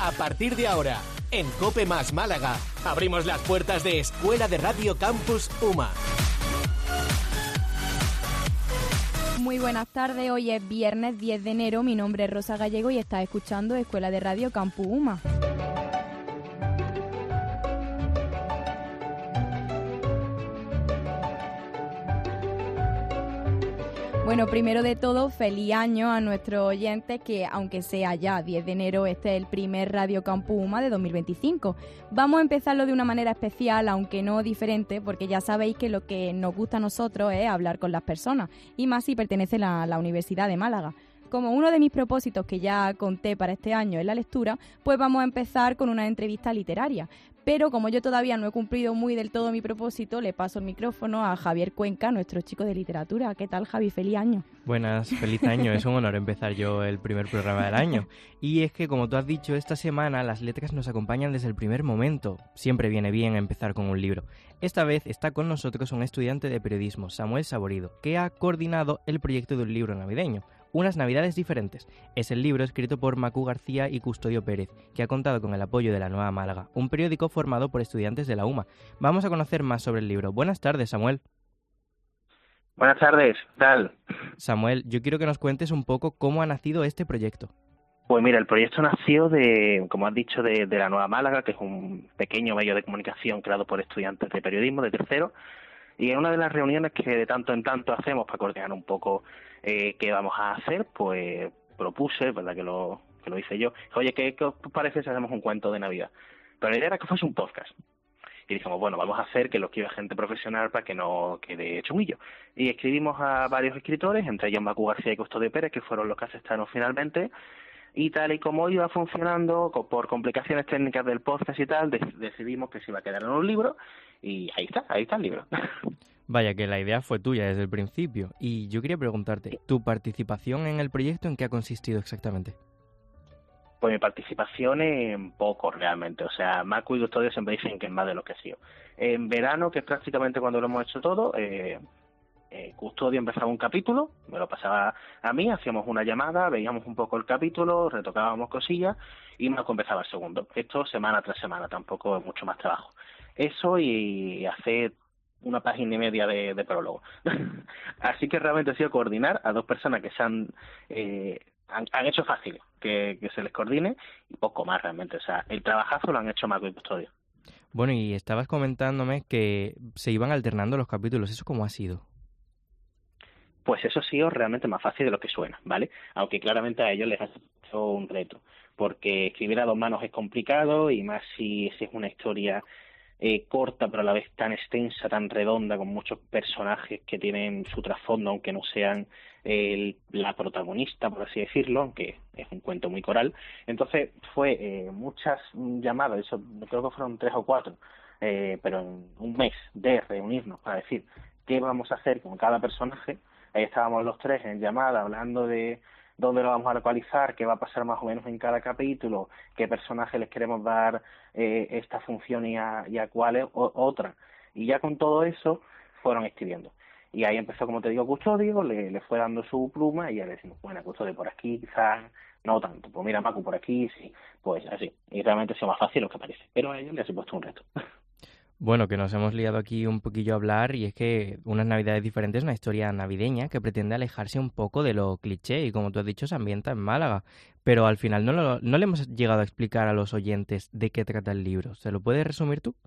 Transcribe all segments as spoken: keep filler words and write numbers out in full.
A partir de ahora, en COPE Más Málaga, abrimos las puertas de Escuela de Radio Campus UMA. Muy buenas tardes, hoy es viernes diez de enero, mi nombre es Rosa Gallego y estás escuchando Escuela de Radio Campus UMA. Bueno, primero de todo, feliz año a nuestros oyentes, que aunque sea ya diez de enero, este es el primer Radio Campus UMA de dos mil veinticinco. Vamos a empezarlo de una manera especial, aunque no diferente, porque ya sabéis que lo que nos gusta a nosotros es hablar con las personas, y más si pertenece a la Universidad de Málaga. Como uno de mis propósitos que ya conté para este año es la lectura, pues vamos a empezar con una entrevista literaria. Pero como yo todavía no he cumplido muy del todo mi propósito, le paso el micrófono a Javier Cuenca, nuestro chico de literatura. ¿Qué tal, Javi? Feliz año. Buenas, feliz año. Es un honor empezar yo el primer programa del año. Y es que, como tú has dicho, esta semana las letras nos acompañan desde el primer momento. Siempre viene bien empezar con un libro. Esta vez está con nosotros un estudiante de periodismo, Samuel Saborido, que ha coordinado el proyecto de un libro navideño. Unas navidades diferentes. Es el libro escrito por Macu García y Custodio Pérez, que ha contado con el apoyo de La Nueva Málaga, un periódico formado por estudiantes de la UMA. Vamos a conocer más sobre el libro. Buenas tardes, Samuel. Buenas tardes, ¿qué tal? Samuel, yo quiero que nos cuentes un poco cómo ha nacido este proyecto. Pues mira, el proyecto nació de, como has dicho, de, de La Nueva Málaga, que es un pequeño medio de comunicación creado por estudiantes de periodismo de tercero. Y en una de las reuniones que de tanto en tanto hacemos para coordinar un poco eh, qué vamos a hacer, pues propuse, verdad que lo que lo hice yo, oye, ¿qué, qué os parece si hacemos un cuento de Navidad? Pero la idea era que fuese un podcast. Y dijimos, bueno, vamos a hacer que lo escriba gente profesional para que no quede chunguillo. Y escribimos a varios escritores, entre ellos Macu García y Custodio Pérez, que fueron los que aceptaron finalmente. Y tal y como iba funcionando, por complicaciones técnicas del podcast y tal, decidimos que se iba a quedar en un libro, y ahí está, ahí está el libro. Vaya, que la idea fue tuya desde el principio. Y yo quería preguntarte, ¿tu participación en el proyecto en qué ha consistido exactamente? Pues mi participación en poco, realmente. O sea, Macu y Custodio siempre dicen que es más de lo que ha sido. En verano, que es prácticamente cuando lo hemos hecho todo, eh, eh, Custodio empezaba un capítulo, me lo pasaba a mí, hacíamos una llamada, veíamos un poco el capítulo, retocábamos cosillas, y Macu empezaba el segundo. Esto semana tras semana, tampoco es mucho más trabajo. Eso y hacer una página y media de, de prólogo. Así que realmente ha sido coordinar a dos personas que se han... Eh, Han, han hecho fácil que, que se les coordine y poco más realmente. O sea, el trabajazo lo han hecho Macu y Custodio. Bueno, y estabas comentándome que se iban alternando los capítulos. ¿Eso cómo ha sido? Pues eso ha sido realmente más fácil de lo que suena, ¿vale? Aunque claramente a ellos les ha hecho un reto. Porque escribir a dos manos es complicado y más si, si es una historia eh, corta pero a la vez tan extensa, tan redonda, con muchos personajes que tienen su trasfondo, aunque no sean el, la protagonista, por así decirlo, aunque es un cuento muy coral. Entonces fue eh, muchas llamadas, eso creo que fueron tres o cuatro, eh, pero en un mes de reunirnos para decir qué vamos a hacer con cada personaje. Ahí estábamos los tres en llamada hablando de dónde lo vamos a localizar, qué va a pasar más o menos en cada capítulo, qué personaje les queremos dar eh, esta función y a, y a cuál es o, otra. Y ya con todo eso fueron escribiendo. Y ahí empezó, como te digo, Custodio, le, le fue dando su pluma y ya le decimos, bueno, Custodio por aquí, quizás no tanto. Pues mira, Macu por aquí, sí. Pues así. Y realmente ha sido más fácil lo que parece. Pero a ellos les he puesto un reto. Bueno, que nos hemos liado aquí un poquillo a hablar, y es que Unas Navidades Diferentes es una historia navideña que pretende alejarse un poco de lo cliché y, como tú has dicho, se ambienta en Málaga. Pero al final no, lo, no le hemos llegado a explicar a los oyentes de qué trata el libro. ¿Se lo puedes resumir tú?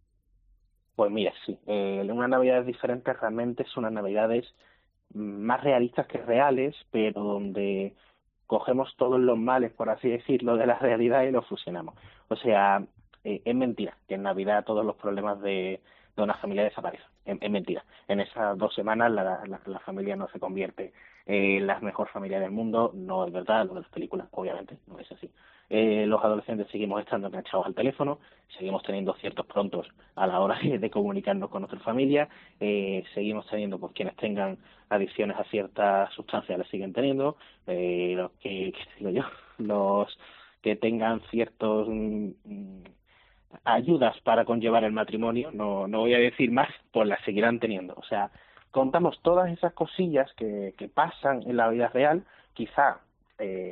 Pues mira, sí. Eh, Unas Navidades Diferentes realmente son unas Navidades más realistas que reales, pero donde cogemos todos los males, por así decirlo, de la realidad y los fusionamos. O sea... Eh, es mentira que en Navidad todos los problemas de, de una familia desaparecen. Es, es mentira. En esas dos semanas la, la, la familia no se convierte en la mejor familia del mundo. No es verdad, lo de las películas, obviamente, no es así. Eh, los adolescentes seguimos estando enganchados al teléfono, seguimos teniendo ciertos prontos a la hora de, de comunicarnos con nuestra familia, eh, seguimos teniendo, pues quienes tengan adicciones a ciertas sustancias las siguen teniendo, eh, los que, ¿qué digo yo? Los que tengan ciertos... Mm, ayudas para conllevar el matrimonio, no, no voy a decir más, pues las seguirán teniendo. O sea, contamos todas esas cosillas que, que pasan en la vida real, quizá eh,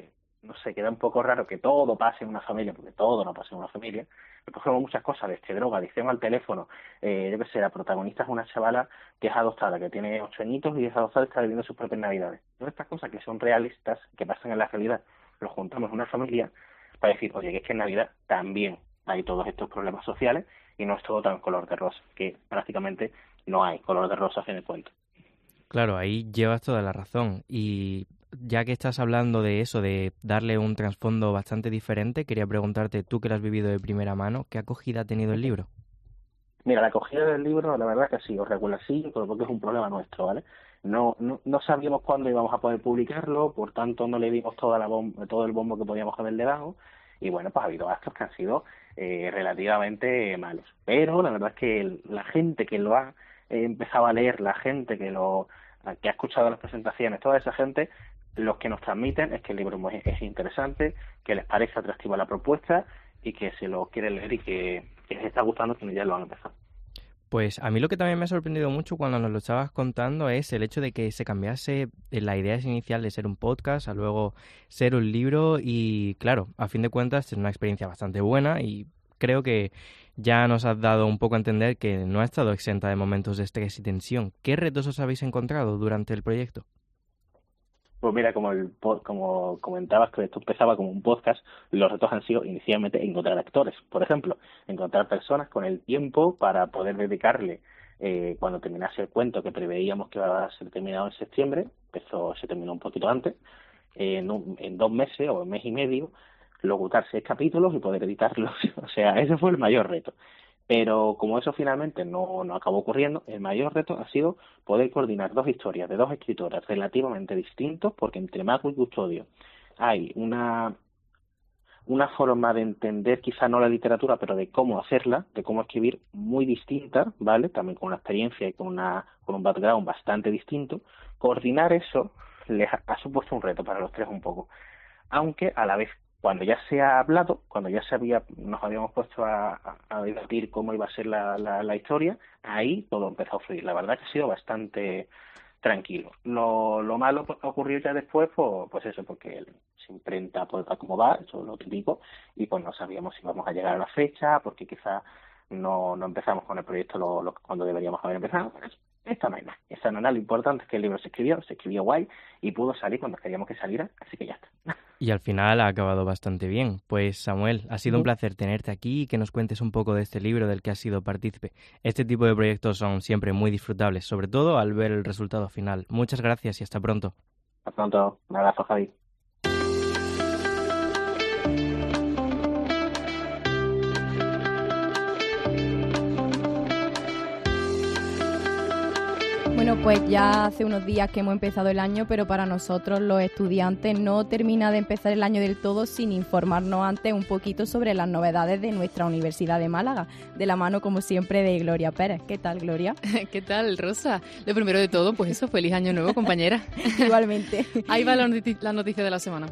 no sé, queda un poco raro que todo pase en una familia, porque todo no pasa en una familia. Recogemos muchas cosas, desde droga, adicción al teléfono, eh, yo qué sé, la protagonista es una chavala que es adoptada, que tiene ocho añitos y es adoptada y está viviendo sus propias navidades. Todas estas cosas que son realistas, que pasan en la realidad, los juntamos en una familia para decir, oye, que es que en Navidad también hay todos estos problemas sociales y no es todo tan color de rosa, que prácticamente no hay color de rosa en el cuento. Claro, ahí llevas toda la razón. Y ya que estás hablando de eso, de darle un trasfondo bastante diferente, quería preguntarte, tú que lo has vivido de primera mano, ¿qué acogida ha tenido el libro? Mira, la acogida del libro, la verdad que ha sido regularcillo, pero porque es un problema nuestro, ¿vale? No, no, no sabíamos cuándo íbamos a poder publicarlo, por tanto no le dimos toda la bom- todo el bombo que podíamos haberle dado, y bueno, pues ha habido actos que han sido eh, relativamente malos. Pero la verdad es que el, la gente que lo ha eh, empezado a leer, la gente que lo que ha escuchado las presentaciones, toda esa gente, los que nos transmiten es que el libro es, es interesante, que les parece atractiva la propuesta y que se lo quieren leer y que, que les está gustando, que ya lo han empezado. Pues a mí lo que también me ha sorprendido mucho cuando nos lo estabas contando es el hecho de que se cambiase la idea inicial de ser un podcast a luego ser un libro y claro, a fin de cuentas es una experiencia bastante buena y creo que ya nos has dado un poco a entender que no ha estado exenta de momentos de estrés y tensión. ¿Qué retos os habéis encontrado durante el proyecto? Pues mira, como el como comentabas que esto empezaba como un podcast, los retos han sido inicialmente encontrar actores, por ejemplo, encontrar personas con el tiempo para poder dedicarle, eh, cuando terminase el cuento que preveíamos que iba a ser terminado en septiembre, empezó, se terminó un poquito antes, eh, en, un, en dos meses o un mes y medio, locutar seis capítulos y poder editarlos. O sea, ese fue el mayor reto. Pero como eso finalmente no, no acabó ocurriendo, el mayor reto ha sido poder coordinar dos historias de dos escritoras relativamente distintos, porque entre Mago y Custodio hay una, una forma de entender, quizá no la literatura, pero de cómo hacerla, de cómo escribir muy distinta, ¿vale? También con una experiencia y con, una, con un background bastante distinto. Coordinar eso les ha, ha supuesto un reto para los tres un poco. Aunque a la vez, cuando ya se ha hablado, cuando ya se había, nos habíamos puesto a, a, a debatir cómo iba a ser la, la, la historia, ahí todo empezó a fluir. La verdad que ha sido bastante tranquilo. Lo, lo malo ocurrió ya después, pues, pues eso, porque se imprenta pues, como va, eso es lo típico, y pues no sabíamos si íbamos a llegar a la fecha, porque quizás no, no empezamos con el proyecto lo, lo, cuando deberíamos haber empezado. Esta no hay nada. Esta no es nada. Lo importante es que el libro se escribió, se escribió guay y pudo salir cuando queríamos que saliera, así que ya está. Y al final ha acabado bastante bien. Pues Samuel, ha sido un placer tenerte aquí y que nos cuentes un poco de este libro del que has sido partícipe. Este tipo de proyectos son siempre muy disfrutables, sobre todo al ver el resultado final. Muchas gracias y hasta pronto. Hasta pronto. Un abrazo, Javi. Bueno, pues ya hace unos días que hemos empezado el año, pero para nosotros los estudiantes no termina de empezar el año del todo sin informarnos antes un poquito sobre las novedades de nuestra Universidad de Málaga, de la mano como siempre de Gloria Pérez. ¿Qué tal, Gloria? ¿Qué tal, Rosa? Lo primero de todo, pues eso, feliz año nuevo, compañera. Igualmente. Ahí va la, noti- la noticia de la semana.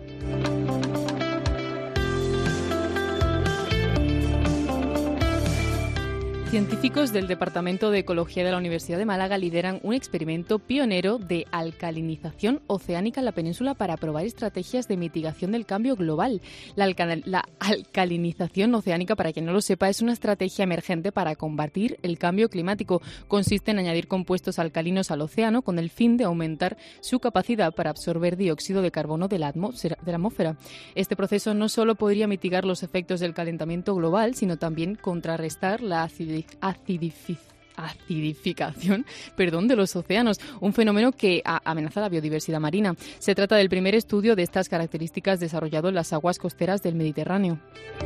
Científicos del Departamento de Ecología de la Universidad de Málaga lideran un experimento pionero de alcalinización oceánica en la península para probar estrategias de mitigación del cambio global. La, alca- la alcalinización oceánica, para quien no lo sepa, es una estrategia emergente para combatir el cambio climático. Consiste en añadir compuestos alcalinos al océano con el fin de aumentar su capacidad para absorber dióxido de carbono de la atmósfera. De la atmósfera. Este proceso no solo podría mitigar los efectos del calentamiento global, sino también contrarrestar la acidez Acidific- acidificación perdón, de los océanos, un fenómeno que amenaza la biodiversidad marina. Se trata del primer estudio de estas características desarrollado en las aguas costeras del Mediterráneo.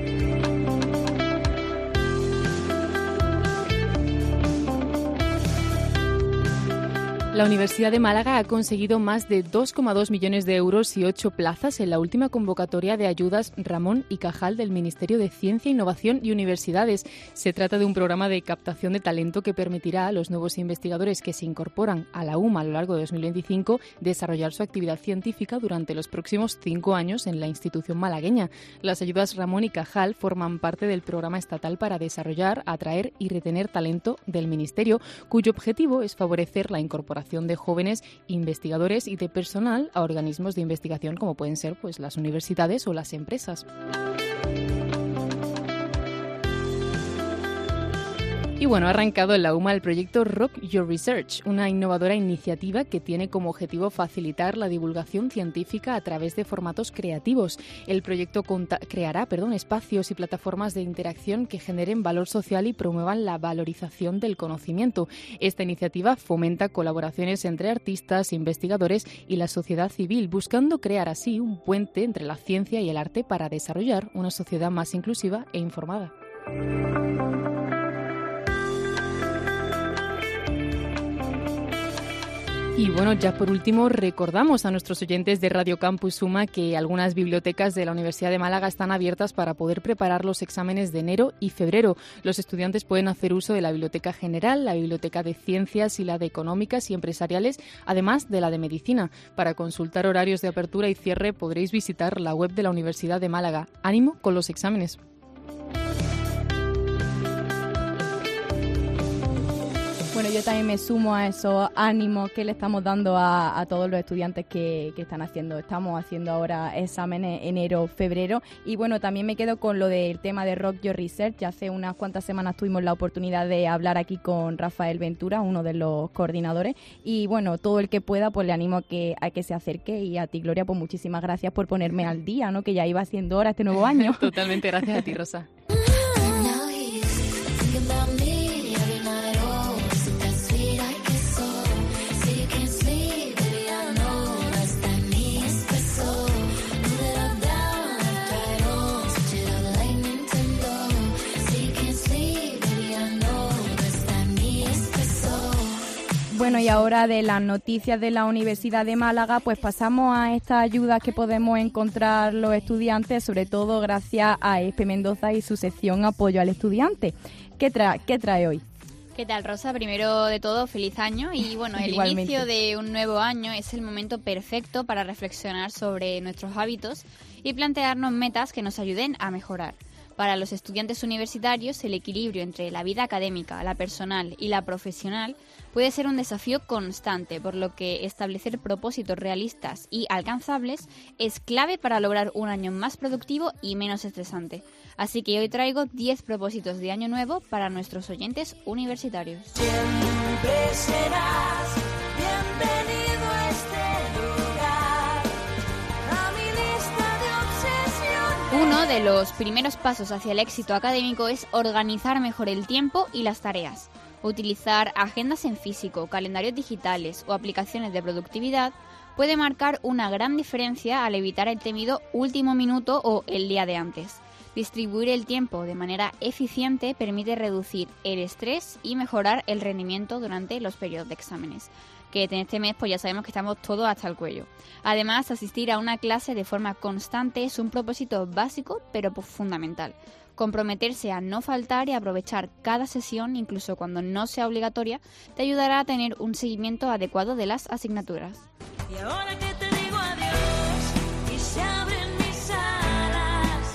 La Universidad de Málaga ha conseguido más de dos coma dos millones de euros y ocho plazas en la última convocatoria de ayudas Ramón y Cajal del Ministerio de Ciencia, Innovación y Universidades. Se trata de un programa de captación de talento que permitirá a los nuevos investigadores que se incorporan a la U M A a lo largo de dos mil veinticinco desarrollar su actividad científica durante los próximos cinco años en la institución malagueña. Las ayudas Ramón y Cajal forman parte del programa estatal para desarrollar, atraer y retener talento del Ministerio, cuyo objetivo es favorecer la incorporación vinculación de jóvenes investigadores y de personal a organismos de investigación como pueden ser pues, las universidades o las empresas. Y bueno, ha arrancado en la UMA el proyecto Rock Your Research, una innovadora iniciativa que tiene como objetivo facilitar la divulgación científica a través de formatos creativos. El proyecto conta- creará perdón, espacios y plataformas de interacción que generen valor social y promuevan la valorización del conocimiento. Esta iniciativa fomenta colaboraciones entre artistas, investigadores y la sociedad civil, buscando crear así un puente entre la ciencia y el arte para desarrollar una sociedad más inclusiva e informada. Y bueno, ya por último recordamos a nuestros oyentes de Radio Campus UMA que algunas bibliotecas de la Universidad de Málaga están abiertas para poder preparar los exámenes de enero y febrero. Los estudiantes pueden hacer uso de la Biblioteca General, la Biblioteca de Ciencias y la de Económicas y Empresariales, además de la de Medicina. Para consultar horarios de apertura y cierre podréis visitar la web de la Universidad de Málaga. ¡Ánimo con los exámenes! Bueno, yo también me sumo a esos ánimos que le estamos dando a, a todos los estudiantes que, que están haciendo. Estamos haciendo ahora exámenes enero, febrero. Y bueno, también me quedo con lo del tema de Rock Your Research. Ya hace unas cuantas semanas tuvimos la oportunidad de hablar aquí con Rafael Ventura, uno de los coordinadores. Y bueno, todo el que pueda, pues le animo a que, a que se acerque. Y a ti, Gloria, pues muchísimas gracias por ponerme al día, ¿no? Que ya iba siendo hora este nuevo año. Totalmente, gracias a ti, Rosa. Bueno, y ahora de las noticias de la Universidad de Málaga, pues pasamos a estas ayudas que podemos encontrar los estudiantes, sobre todo gracias a E S P E Mendoza y su sección Apoyo al Estudiante. ¿Qué, tra- qué trae hoy? ¿Qué tal, Rosa? Primero de todo, feliz año. Y bueno, el Igualmente. inicio de un nuevo año es el momento perfecto para reflexionar sobre nuestros hábitos y plantearnos metas que nos ayuden a mejorar. Para los estudiantes universitarios, el equilibrio entre la vida académica, la personal y la profesional puede ser un desafío constante, por lo que establecer propósitos realistas y alcanzables es clave para lograr un año más productivo y menos estresante. Así que hoy traigo diez propósitos de año nuevo para nuestros oyentes universitarios. Siempre serás bienvenido a este lugar, a mi lista de obsesiones. Uno de los primeros pasos hacia el éxito académico es organizar mejor el tiempo y las tareas. Utilizar agendas en físico, calendarios digitales o aplicaciones de productividad puede marcar una gran diferencia al evitar el temido último minuto o el día de antes. Distribuir el tiempo de manera eficiente permite reducir el estrés y mejorar el rendimiento durante los periodos de exámenes, que en este mes pues ya sabemos que estamos todos hasta el cuello. Además, asistir a una clase de forma constante es un propósito básico, pero pues fundamental. Comprometerse a no faltar y aprovechar cada sesión, incluso cuando no sea obligatoria, te ayudará a tener un seguimiento adecuado de las asignaturas. Y ahora que te digo adiós y se abren mis alas,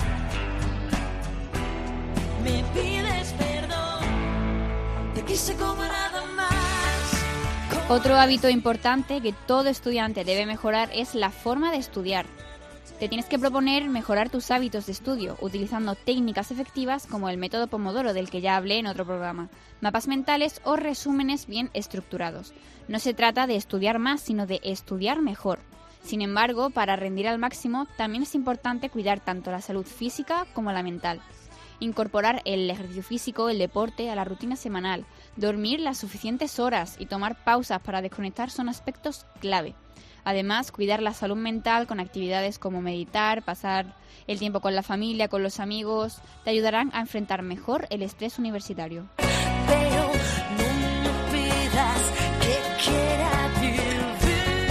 me pides perdón, te quise como nada más. Otro hábito importante que todo estudiante debe mejorar es la forma de estudiar. Te tienes que proponer mejorar tus hábitos de estudio utilizando técnicas efectivas como el método Pomodoro del que ya hablé en otro programa, mapas mentales o resúmenes bien estructurados. No se trata de estudiar más, sino de estudiar mejor. Sin embargo, para rendir al máximo, también es importante cuidar tanto la salud física como la mental. Incorporar el ejercicio físico, el deporte a la rutina semanal, dormir las suficientes horas y tomar pausas para desconectar son aspectos clave. Además, cuidar la salud mental con actividades como meditar, pasar el tiempo con la familia, con los amigos, te ayudarán a enfrentar mejor el estrés universitario. Pero no me pidas que quiera vivir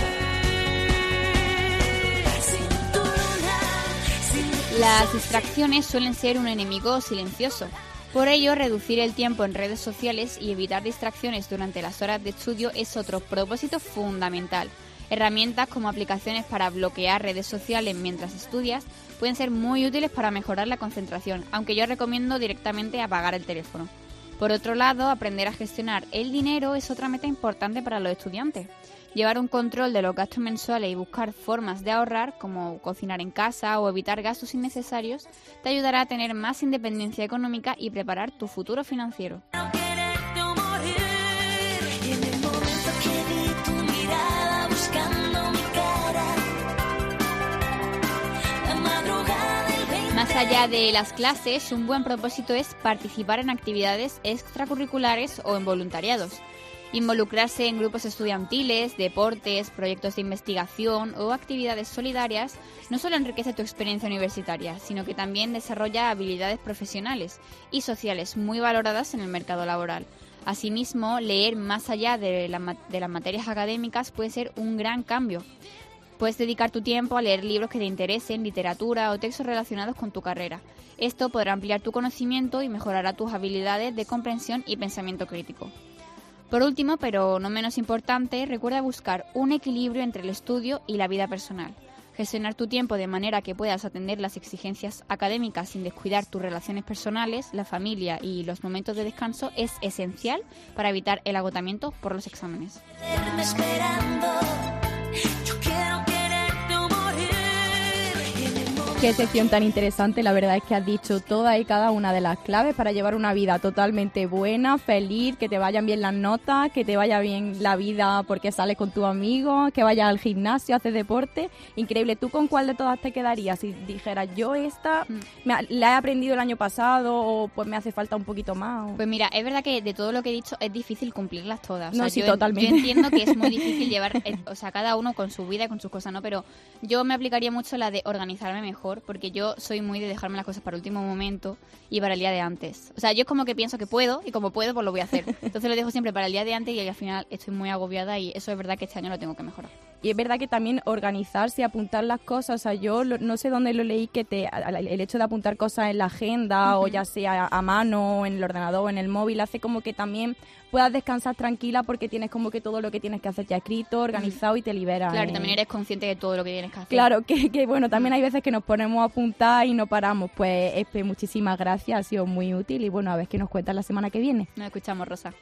sin tu luna, sin Las distracciones suelen ser un enemigo silencioso. Por ello, reducir el tiempo en redes sociales y evitar distracciones durante las horas de estudio es otro propósito fundamental. Herramientas como aplicaciones para bloquear redes sociales mientras estudias pueden ser muy útiles para mejorar la concentración, aunque yo recomiendo directamente apagar el teléfono. Por otro lado, aprender a gestionar el dinero es otra meta importante para los estudiantes. Llevar un control de los gastos mensuales y buscar formas de ahorrar, como cocinar en casa o evitar gastos innecesarios, te ayudará a tener más independencia económica y preparar tu futuro financiero. Más allá de las clases, un buen propósito es participar en actividades extracurriculares o en voluntariados. Involucrarse en grupos estudiantiles, deportes, proyectos de investigación o actividades solidarias no solo enriquece tu experiencia universitaria, sino que también desarrolla habilidades profesionales y sociales muy valoradas en el mercado laboral. Asimismo, leer más allá de, la, de las materias académicas puede ser un gran cambio. Puedes dedicar tu tiempo a leer libros que te interesen, literatura o textos relacionados con tu carrera. Esto podrá ampliar tu conocimiento y mejorará tus habilidades de comprensión y pensamiento crítico. Por último, pero no menos importante, recuerda buscar un equilibrio entre el estudio y la vida personal. Gestionar tu tiempo de manera que puedas atender las exigencias académicas sin descuidar tus relaciones personales, la familia y los momentos de descanso es esencial para evitar el agotamiento por los exámenes. Qué sección tan interesante, la verdad es que has dicho toda y cada una de las claves para llevar una vida totalmente buena, feliz, que te vayan bien las notas, que te vaya bien la vida porque sales con tus amigos, que vayas al gimnasio, haces deporte. Increíble. ¿Tú con cuál de todas te quedarías? Si dijeras, yo esta me, la he aprendido el año pasado o pues me hace falta un poquito más. O... Pues mira, es verdad que de todo lo que he dicho es difícil cumplirlas todas. O no, sea, sí, yo, totalmente. Yo entiendo que es muy difícil llevar, eh, o sea, cada uno con su vida y con sus cosas, ¿no? Pero yo me aplicaría mucho la de organizarme mejor, porque yo soy muy de dejarme las cosas para el último momento y para el día de antes. O sea, yo es como que pienso que puedo y como puedo, pues lo voy a hacer. Entonces lo dejo siempre para el día de antes y al final estoy muy agobiada y eso es verdad que este año lo tengo que mejorar. Y es verdad que también organizarse, apuntar las cosas, o sea, yo lo, no sé dónde lo leí, que te el hecho de apuntar cosas en la agenda, uh-huh, o ya sea a mano, en el ordenador o en el móvil, hace como que también puedas descansar tranquila porque tienes como que todo lo que tienes que hacer ya escrito, organizado, uh-huh, y te libera. Claro, eh. y también eres consciente de todo lo que tienes que hacer. Claro, que, que bueno, también hay veces que nos ponemos a apuntar y no paramos. Pues Espe, muchísimas gracias, ha sido muy útil y bueno, a ver qué nos cuentas la semana que viene. Nos escuchamos, Rosa.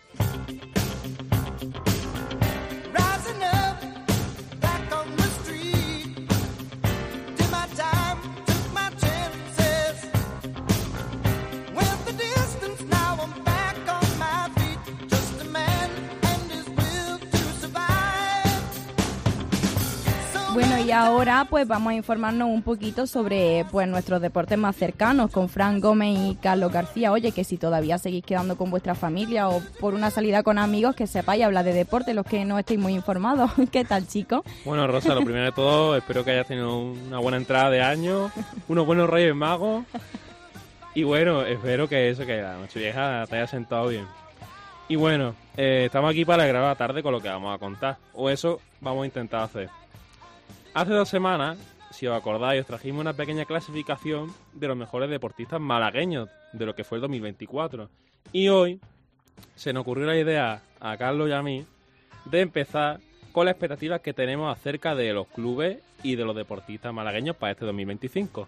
Bueno, y ahora pues vamos a informarnos un poquito sobre pues nuestros deportes más cercanos con Fran Gómez y Carlos García. Oye, que si todavía seguís quedando con vuestra familia o por una salida con amigos, que sepáis hablar de deporte, los que no estéis muy informados. ¿Qué tal, chicos? Bueno, Rosa, lo primero de todo, espero que hayas tenido una buena entrada de año, unos buenos Reyes Magos y bueno, espero que eso, que la Nochevieja te haya sentado bien. Y bueno, eh, estamos aquí para grabar tarde con lo que vamos a contar, o eso vamos a intentar hacer. Hace dos semanas, si os acordáis, os trajimos una pequeña clasificación de los mejores deportistas malagueños de lo que fue el dos mil veinticuatro. Y hoy se nos ocurrió la idea a Carlos y a mí de empezar con las expectativas que tenemos acerca de los clubes y de los deportistas malagueños para este dos mil veinticinco.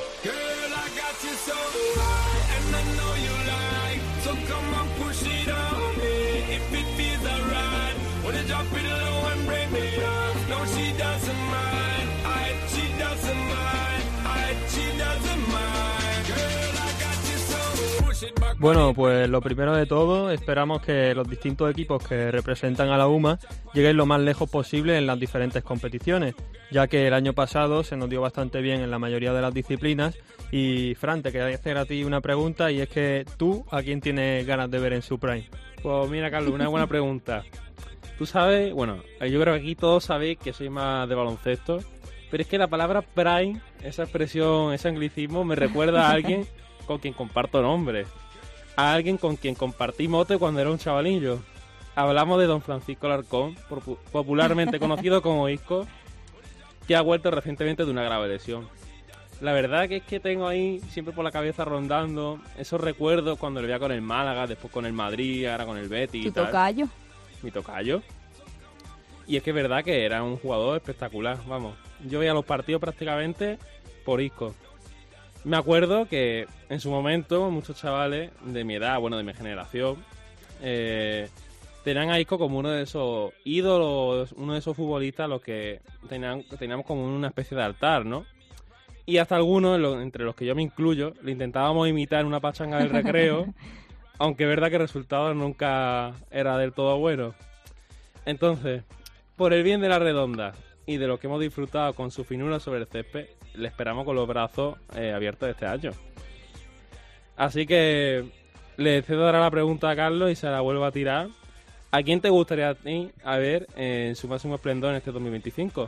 Bueno, pues lo primero de todo, esperamos que los distintos equipos que representan a la U M A lleguen lo más lejos posible en las diferentes competiciones, ya que el año pasado se nos dio bastante bien en la mayoría de las disciplinas. Y Fran, te quería hacer a ti una pregunta, y es que tú, ¿a quién tienes ganas de ver en su prime? Pues mira, Carlos, una buena pregunta. Tú sabes, bueno, yo creo que aquí todos sabéis que soy más de baloncesto, pero es que la palabra prime, esa expresión, ese anglicismo, me recuerda a alguien con quien comparto nombre. A alguien con quien compartí mote cuando era un chavalillo. Hablamos de don Francisco Alarcón, popularmente conocido como Isco, que ha vuelto recientemente de una grave lesión. La verdad que es que tengo ahí siempre por la cabeza rondando esos recuerdos cuando lo veía con el Málaga, después con el Madrid, ahora con el Betis y tal. ¿Tu tocayo? Mi tocayo. Y es que es verdad que era un jugador espectacular, vamos. Yo veía los partidos prácticamente por Isco. Me acuerdo que en su momento muchos chavales de mi edad, bueno, de mi generación, eh, tenían a Isco como uno de esos ídolos, uno de esos futbolistas a los que tenían, teníamos como una especie de altar, ¿no? Y hasta algunos, entre los que yo me incluyo, le intentábamos imitar una pachanga del recreo, aunque es verdad que el resultado nunca era del todo bueno. Entonces, por el bien de la redonda y de lo que hemos disfrutado con su finura sobre el césped, le esperamos con los brazos eh, abiertos este año. Así que le cedo ahora la pregunta a Carlos y se la vuelvo a tirar. ¿A quién te gustaría a ti a ver en su máximo esplendor en este dos mil veinticinco?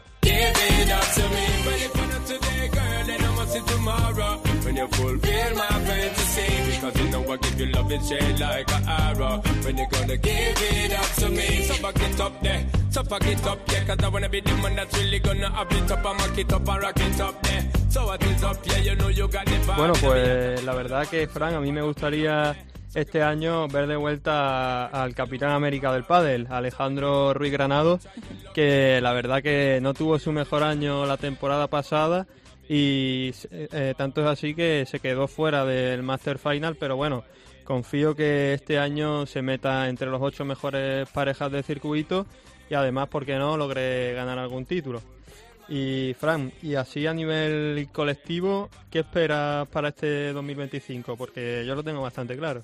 Bueno, pues la verdad que, Fran, a mí me gustaría este año ver de vuelta al Capitán América del pádel, Alejandro Ruiz Granados, que la verdad que no tuvo su mejor año la temporada pasada y eh, tanto es así que se quedó fuera del Master Final, pero bueno, confío que este año se meta entre los ocho mejores parejas del circuito y además, ¿por qué no?, logre ganar algún título. Y Fran, y así a nivel colectivo, ¿qué esperas para este dos mil veinticinco? Porque yo lo tengo bastante claro.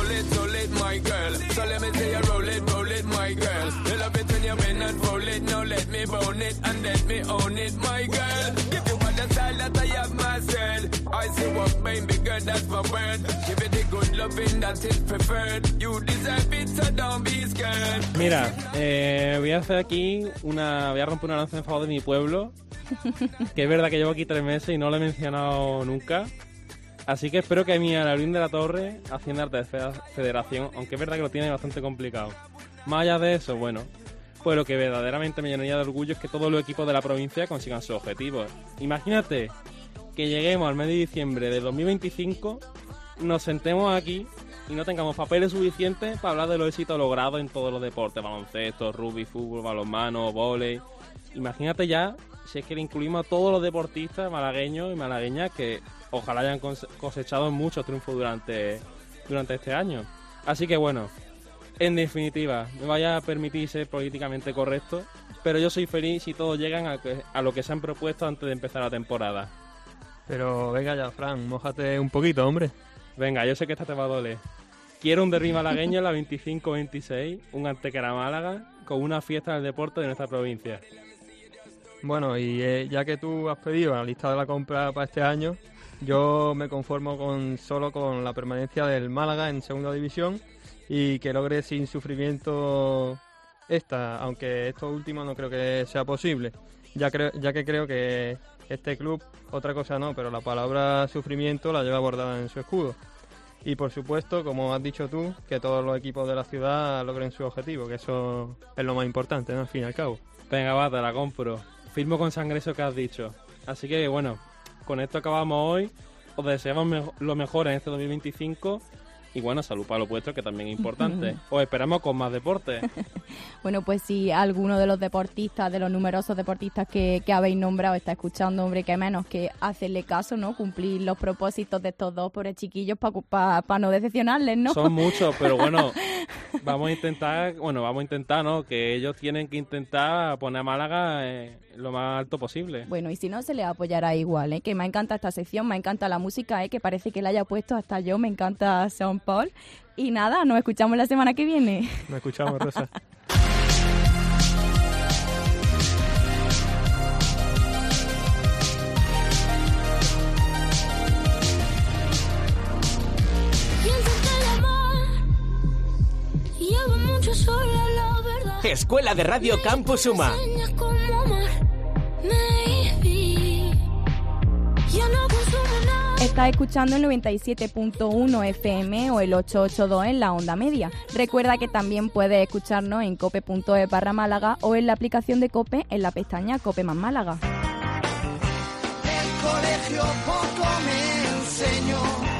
Mira, eh, voy a hacer aquí una... voy a romper una lanza en favor de mi pueblo, que es verdad que llevo aquí tres meses y no lo he mencionado nunca. Así que espero que mi Alaurín de la Torre ascienda a tercera federación, aunque es verdad que lo tiene bastante complicado. Más allá de eso, bueno, pues lo que verdaderamente me llenaría de orgullo es que todos los equipos de la provincia consigan sus objetivos. Imagínate que lleguemos al mes de diciembre de dos mil veinticinco, nos sentemos aquí y no tengamos papeles suficientes para hablar de los éxitos logrados en todos los deportes, baloncesto, rugby, fútbol, balonmano, vóley. Imagínate ya si es que le incluimos a todos los deportistas malagueños y malagueñas que ojalá hayan cosechado muchos triunfos durante, durante este año. Así que bueno, en definitiva, me vaya a permitir ser políticamente correcto, pero yo soy feliz si todos llegan a, que, a lo que se han propuesto antes de empezar la temporada. Pero venga ya, Fran, mójate un poquito, hombre. Venga, yo sé que esta te va a doler. Quiero un derbi malagueño en la veinticinco veintiséis, un Antequera Málaga, con una fiesta del deporte de nuestra provincia. Bueno, y eh, ya que tú has pedido la lista de la compra para este año, yo me conformo con solo con la permanencia del Málaga en segunda división y que logre sin sufrimiento esta, aunque esto último no creo que sea posible, ya, creo, ya que creo que este club, otra cosa no, pero la palabra sufrimiento la lleva bordada en su escudo. Y por supuesto, como has dicho tú, que todos los equipos de la ciudad logren su objetivo, que eso es lo más importante, ¿no?, al fin y al cabo. Venga, va, te la compro. Firmo con sangre eso que has dicho. Así que bueno, con esto acabamos hoy. Os deseamos me- lo mejor en este dos mil veinticinco. Y bueno, salud para lo vuestro, que también es importante. Os esperamos con más deporte. Bueno, pues si alguno de los deportistas, de los numerosos deportistas que, que habéis nombrado está escuchando, hombre, que menos que hacerle caso, ¿no? Cumplir los propósitos de estos dos pobres chiquillos para pa, pa no decepcionarles, ¿no? Son muchos, pero bueno, vamos a intentar, bueno, vamos a intentar, ¿no? Que ellos tienen que intentar poner a Málaga eh, lo más alto posible. Bueno, y si no, se les apoyará igual, ¿eh? Que me encanta esta sección, me encanta la música, ¿eh? Que parece que la haya puesto hasta yo, me encanta Sean Paul. Y nada, nos escuchamos la semana que viene. Nos escuchamos, Rosa. Escuela de Radio Campus Suma. Estás escuchando el noventa y siete punto uno F M o el ochocientos ochenta y dos en la onda media. Recuerda que también puedes escucharnos en cope punto e barra Málaga o en la aplicación de Cope en la pestaña Cope más Málaga. El colegio poco me enseñó.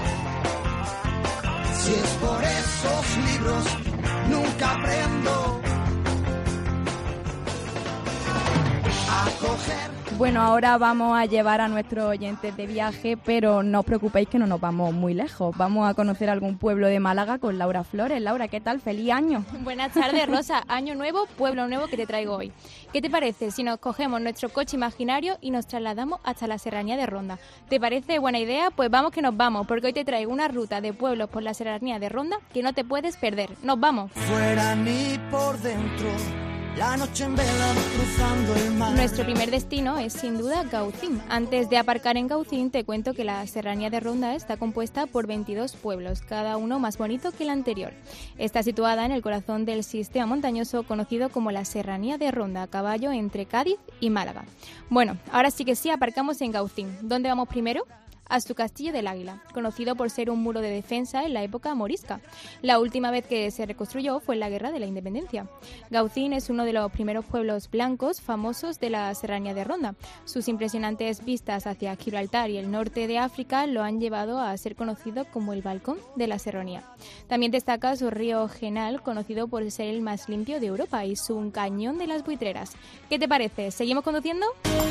Si es por esos libros, nunca aprendo a coger. Bueno, ahora vamos a llevar a nuestros oyentes de viaje, pero no os preocupéis que no nos vamos muy lejos. Vamos a conocer algún pueblo de Málaga con Laura Flores. Laura, ¿qué tal? ¡Feliz año! Buenas tardes, Rosa. Año nuevo, pueblo nuevo que te traigo hoy. ¿Qué te parece si nos cogemos nuestro coche imaginario y nos trasladamos hasta la Serranía de Ronda? ¿Te parece buena idea? Pues vamos que nos vamos, porque hoy te traigo una ruta de pueblos por la Serranía de Ronda que no te puedes perder. ¡Nos vamos! Fuera ni por dentro, la noche en vela cruzando el mar. Nuestro primer destino es sin duda Gaucín. Antes de aparcar en Gaucín te cuento que la Serranía de Ronda está compuesta por veintidós pueblos, cada uno más bonito que el anterior. Está situada en el corazón del sistema montañoso conocido como la Serranía de Ronda, a caballo entre Cádiz y Málaga. Bueno, ahora sí que sí, aparcamos en Gaucín. ¿Dónde vamos primero? A su Castillo del Águila, conocido por ser un muro de defensa en la época morisca. La última vez que se reconstruyó fue en la Guerra de la Independencia. Gaucín es uno de los primeros pueblos blancos famosos de la Serranía de Ronda. Sus impresionantes vistas hacia Gibraltar y el norte de África lo han llevado a ser conocido como el Balcón de la Serranía. También destaca su río Genal, conocido por ser el más limpio de Europa, y su cañón de las Buitreras. ¿Qué te parece? ¿Seguimos conduciendo?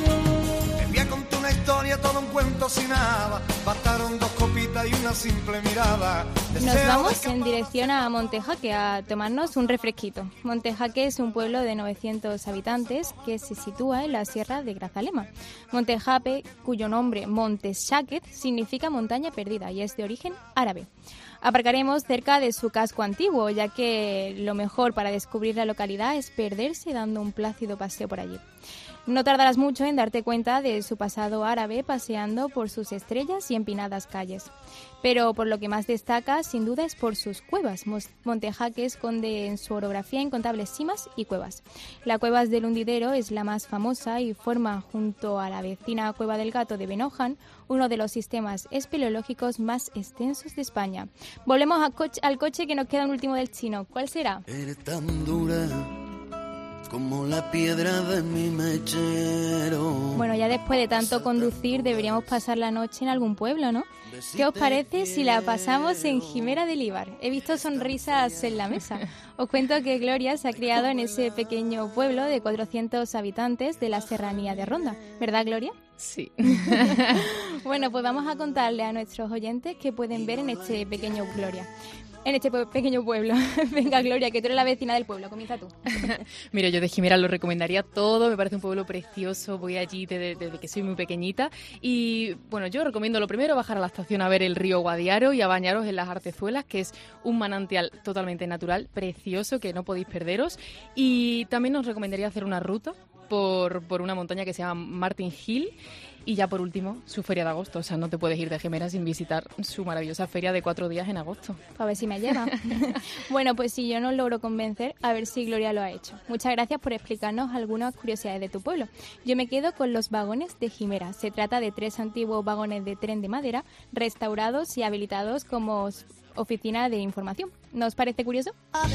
Voy a contar una historia, todo un cuento sin nada. Bastaron dos copitas y una simple mirada. Nos vamos en dirección a Montejaque a tomarnos un refresquito. Montejaque es un pueblo de novecientos habitantes que se sitúa en la sierra de Grazalema. Montejape, cuyo nombre Montes Xáquez significa montaña perdida y es de origen árabe. Aparcaremos cerca de su casco antiguo, ya que lo mejor para descubrir la localidad es perderse dando un plácido paseo por allí. No tardarás mucho en darte cuenta de su pasado árabe paseando por sus estrellas y empinadas calles. Pero por lo que más destaca, sin duda, es por sus cuevas. Montejaque esconde en su orografía incontables simas y cuevas. La Cuevas del Hundidero es la más famosa y forma, junto a la vecina Cueva del Gato de Benojan, uno de los sistemas espeleológicos más extensos de España. Volvemos a coche, al coche que nos queda un último del chino. ¿Cuál será? Eres tan dura como la piedra de mi mechero. Bueno, ya después de tanto conducir deberíamos pasar la noche en algún pueblo, ¿no? ¿Qué os parece si la pasamos en Jimera del Íbar? He visto sonrisas en la mesa. Os cuento que Gloria se ha criado en ese pequeño pueblo de cuatrocientos habitantes de la Serranía de Ronda. ¿Verdad, Gloria? Sí. Bueno, pues vamos a contarle a nuestros oyentes qué pueden ver en este pequeño Gloria. En este pequeño pueblo. Venga, Gloria, que tú eres la vecina del pueblo. Comienza tú. Mira, yo de Jimera lo recomendaría todo. Me parece un pueblo precioso. Voy allí desde, desde que soy muy pequeñita. Y, bueno, yo recomiendo lo primero, bajar a la estación a ver el río Guadiaro y a bañaros en las Artezuelas, que es un manantial totalmente natural, precioso, que no podéis perderos. Y también os recomendaría hacer una ruta por, por una montaña que se llama Martin Hill. Y ya por último, su feria de agosto. O sea, no te puedes ir de Jimera sin visitar su maravillosa feria de cuatro días en agosto. A ver si me lleva. Bueno, pues si yo no logro convencer, a ver si Gloria lo ha hecho. Muchas gracias por explicarnos algunas curiosidades de tu pueblo. Yo me quedo con los vagones de Jimera. Se trata de tres antiguos vagones de tren de madera restaurados y habilitados como oficina de información. ¿No os parece curioso?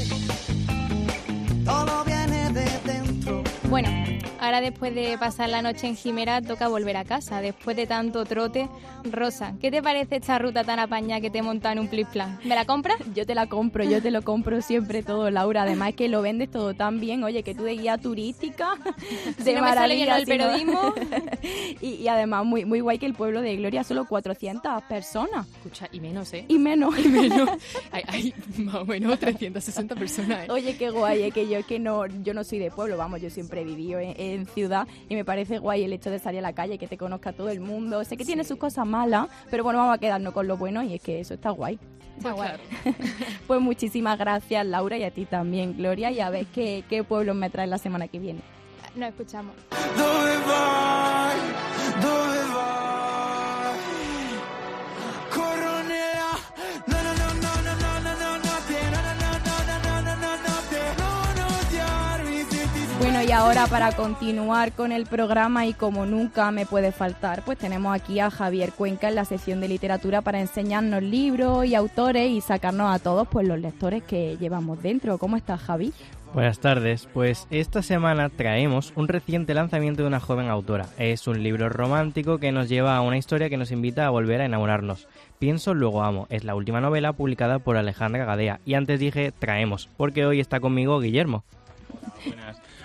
Todo viene de dentro. Bueno, ahora después de pasar la noche en Jimera toca volver a casa, después de tanto trote. Rosa, ¿qué te parece esta ruta tan apañada que te monta en un plis-plan? ¿Me la compras? Yo te la compro, yo te lo compro siempre todo, Laura. Además que lo vendes todo tan bien, oye, que tú de guía turística, de si no me sale bien el sino... periodismo. y, y además muy muy guay que el pueblo de Gloria solo cuatrocientas personas. Escucha, y menos, ¿eh? Y menos. Y menos. Hay, hay más o menos trescientas sesenta personas, ¿eh? Oye, qué guay, es que yo que no, yo no soy de pueblo, vamos, yo siempre he vivido en, en ciudad y me parece guay el hecho de salir a la calle, que te conozca todo el mundo. Sé que tiene sus cosas malas, pero bueno, vamos a quedarnos con lo bueno y es que eso está guay. Está guay. Pues muchísimas gracias, Laura, y a ti también, Gloria, y a ver qué, qué pueblos me traes la semana que viene. Nos escuchamos. ¿Dónde vas? ¿Dónde vas? Coronela. No, no, no, no, no, no, no, no, no, no, no, no, no, no, no, Bueno, y ahora para continuar con el programa y como nunca me puede faltar, pues tenemos aquí a Javier Cuenca en la sección de literatura para enseñarnos libros y autores y sacarnos a todos pues los lectores que llevamos dentro. ¿Cómo estás, Javi? Buenas tardes, pues esta semana traemos un reciente lanzamiento de una joven autora. Es un libro romántico que nos lleva a una historia que nos invita a volver a enamorarnos. Pienso, luego amo, es la última novela publicada por Alejandra Gadea. Y antes dije traemos, porque hoy está conmigo Guillermo. Buenas.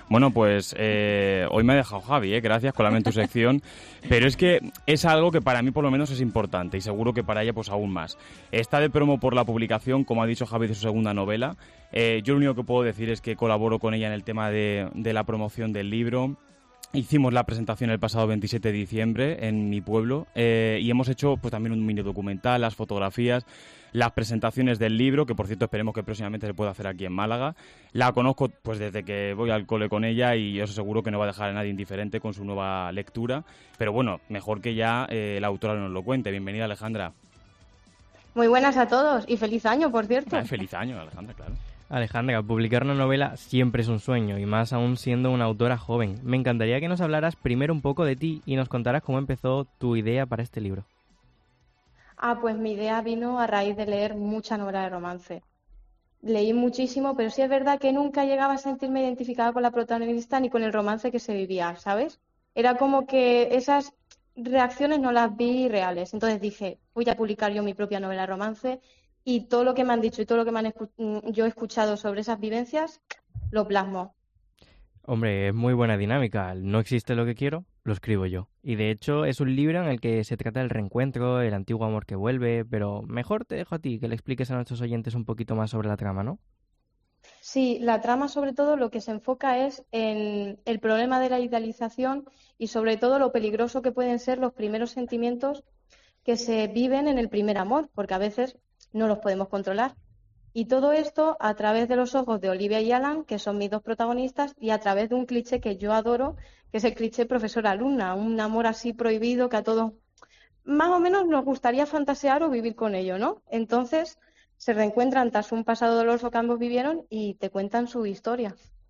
Bueno, pues eh, hoy me ha dejado Javi, ¿eh? Gracias, colame en tu sección. Pero es que es algo que para mí por lo menos es importante y seguro que para ella pues aún más. Está de promo por la publicación, como ha dicho Javi, de su segunda novela. Eh, yo lo único que puedo decir es que colaboro con ella en el tema de, de la promoción del libro. Hicimos la presentación el pasado veintisiete de diciembre en mi pueblo eh, y hemos hecho pues también un mini documental, las fotografías, las presentaciones del libro, que por cierto esperemos que próximamente se pueda hacer aquí en Málaga. La conozco pues desde que voy al cole con ella y yo os aseguro que no va a dejar a nadie indiferente con su nueva lectura. Pero bueno, mejor que ya eh, la autora nos lo cuente. Bienvenida, Alejandra. Muy buenas a todos y feliz año, por cierto. Ah, feliz año, Alejandra, claro. Alejandra, publicar una novela siempre es un sueño, y más aún siendo una autora joven. Me encantaría que nos hablaras primero un poco de ti y nos contaras cómo empezó tu idea para este libro. Ah, pues mi idea vino a raíz de leer mucha novela de romance. Leí muchísimo, pero sí es verdad que nunca llegaba a sentirme identificada con la protagonista ni con el romance que se vivía, ¿sabes? Era como que esas reacciones no las vi reales. Entonces dije, voy a publicar yo mi propia novela de romance. Y todo lo que me han dicho y todo lo que me han escu- yo he escuchado sobre esas vivencias, lo plasmo. Hombre, es muy buena dinámica. No existe lo que quiero, lo escribo yo. Y de hecho es un libro en el que se trata del reencuentro, el antiguo amor que vuelve, pero mejor te dejo a ti que le expliques a nuestros oyentes un poquito más sobre la trama, ¿no? Sí, la trama sobre todo lo que se enfoca es en el problema de la idealización y sobre todo lo peligroso que pueden ser los primeros sentimientos que se viven en el primer amor, porque a veces no los podemos controlar. Y todo esto a través de los ojos de Olivia y Alan, que son mis dos protagonistas, y a través de un cliché que yo adoro, que es el cliché profesor-alumna, un amor así prohibido que a todos más o menos nos gustaría fantasear o vivir con ello, ¿no? Entonces se reencuentran tras un pasado doloroso que ambos vivieron y te cuentan su historia.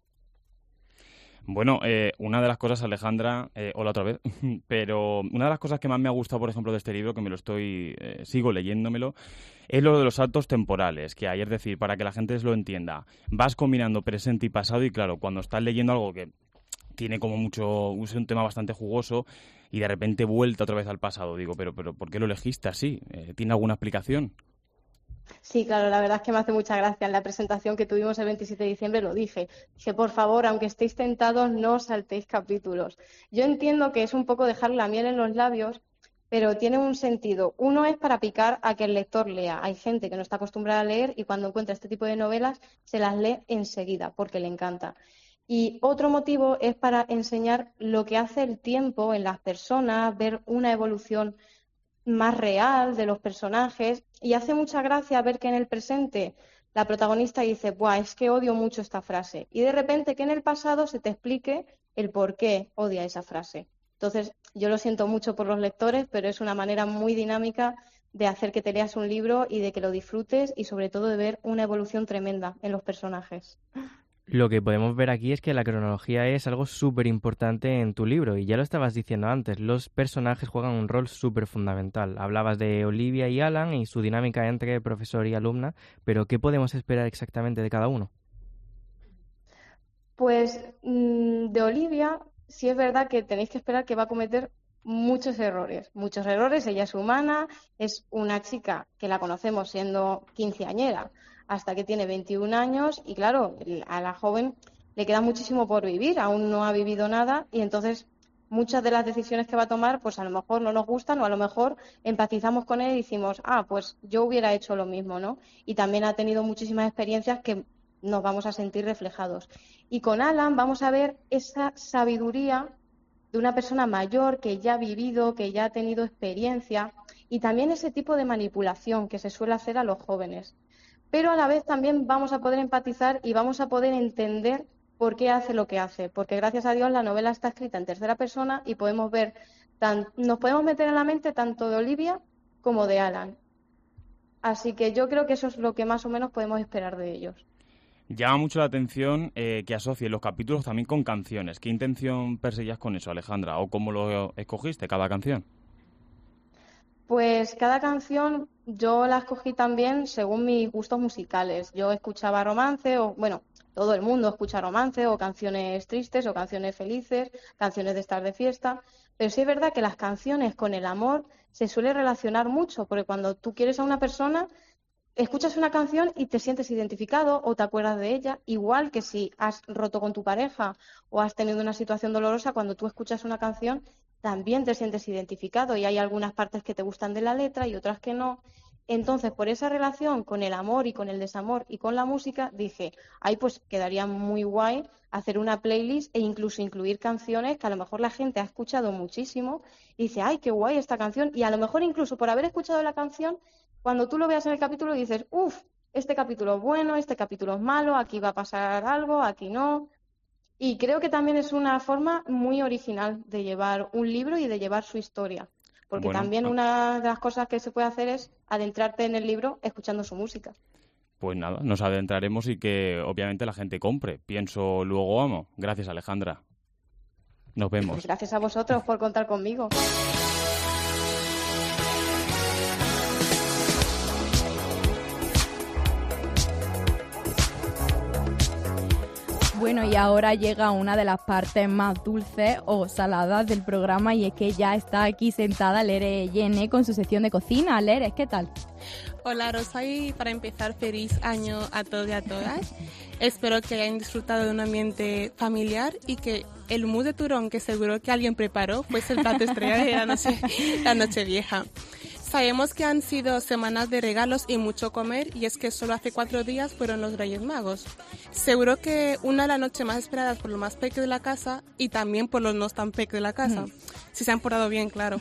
Bueno, eh, una de las cosas, Alejandra, eh, hola otra vez, pero una de las cosas que más me ha gustado, por ejemplo, de este libro, que me lo estoy, eh, sigo leyéndomelo, es lo de los saltos temporales que hay. Es decir, para que la gente lo entienda, vas combinando presente y pasado y claro, cuando estás leyendo algo que tiene como mucho, es un tema bastante jugoso y de repente vuelta otra vez al pasado, digo, pero, pero ¿por qué lo elegiste así? Eh, ¿Tiene alguna explicación? Sí, claro, la verdad es que me hace mucha gracia. En la presentación que tuvimos el veintisiete de diciembre lo dije. Dije, por favor, aunque estéis tentados, no os saltéis capítulos. Yo entiendo que es un poco dejar la miel en los labios, pero tiene un sentido. Uno es para picar a que el lector lea. Hay gente que no está acostumbrada a leer y cuando encuentra este tipo de novelas se las lee enseguida porque le encanta. Y otro motivo es para enseñar lo que hace el tiempo en las personas, ver una evolución más real de los personajes, y hace mucha gracia ver que en el presente la protagonista dice, buah, es que odio mucho esta frase, y de repente que en el pasado se te explique el por qué odia esa frase. Entonces, yo lo siento mucho por los lectores, pero es una manera muy dinámica de hacer que te leas un libro y de que lo disfrutes y sobre todo de ver una evolución tremenda en los personajes. Lo que podemos ver aquí es que la cronología es algo súper importante en tu libro, y ya lo estabas diciendo antes, los personajes juegan un rol súper fundamental. Hablabas de Olivia y Alan y su dinámica entre profesor y alumna, pero ¿qué podemos esperar exactamente de cada uno? Pues de Olivia sí es verdad que tenéis que esperar que va a cometer muchos errores, muchos errores. Ella es humana, es una chica que la conocemos siendo quinceañera, hasta que tiene veintiún años y claro, a la joven le queda muchísimo por vivir, aún no ha vivido nada y entonces muchas de las decisiones que va a tomar pues a lo mejor no nos gustan o a lo mejor empatizamos con él y decimos, ah, pues yo hubiera hecho lo mismo, ¿no? Y también ha tenido muchísimas experiencias que nos vamos a sentir reflejados. Y con Alan vamos a ver esa sabiduría de una persona mayor que ya ha vivido, que ya ha tenido experiencia y también ese tipo de manipulación que se suele hacer a los jóvenes. Pero a la vez también vamos a poder empatizar y vamos a poder entender por qué hace lo que hace, porque gracias a Dios la novela está escrita en tercera persona y podemos ver, tan, nos podemos meter en la mente tanto de Olivia como de Alan. Así que yo creo que eso es lo que más o menos podemos esperar de ellos. Llama mucho la atención eh, que asocien los capítulos también con canciones. ¿Qué intención perseguías con eso, Alejandra? ¿O cómo lo escogiste, cada canción? Pues cada canción yo la escogí también según mis gustos musicales. Yo escuchaba romance, o bueno, todo el mundo escucha romance, o canciones tristes, o canciones felices, canciones de estar de fiesta. Pero sí es verdad que las canciones con el amor se suele relacionar mucho, porque cuando tú quieres a una persona, escuchas una canción y te sientes identificado o te acuerdas de ella, igual que si has roto con tu pareja o has tenido una situación dolorosa, cuando tú escuchas una canción también te sientes identificado y hay algunas partes que te gustan de la letra y otras que no. Entonces, por esa relación con el amor y con el desamor y con la música, dije, ay, pues quedaría muy guay hacer una playlist e incluso incluir canciones que a lo mejor la gente ha escuchado muchísimo y dice, ay, qué guay esta canción, y a lo mejor incluso por haber escuchado la canción, cuando tú lo veas en el capítulo dices, uff, este capítulo es bueno, este capítulo es malo, aquí va a pasar algo, aquí no. Y creo que también es una forma muy original de llevar un libro y de llevar su historia. Porque Bueno, también ah. una de las cosas que se puede hacer es adentrarte en el libro escuchando su música. Pues nada, nos adentraremos y que obviamente la gente compre. Pienso, luego amo. Gracias, Alejandra. Nos vemos. Pues gracias a vosotros por contar conmigo. Bueno, y ahora llega una de las partes más dulces o saladas del programa, y es que ya está aquí sentada Lere Yene con su sección de cocina. Lere, ¿qué tal? Hola Rosa, y para empezar, feliz año a todos y a todas. Espero que hayan disfrutado de un ambiente familiar y que el mousse de turrón que seguro que alguien preparó fuese el plato estrella de la noche, la noche vieja. Sabemos que han sido semanas de regalos y mucho comer, y es que solo hace cuatro días fueron los Reyes Magos. Seguro que una de las noches más esperadas por los más pequeños de la casa y también por los no tan pequeños de la casa. Mm. Si se han portado bien, claro.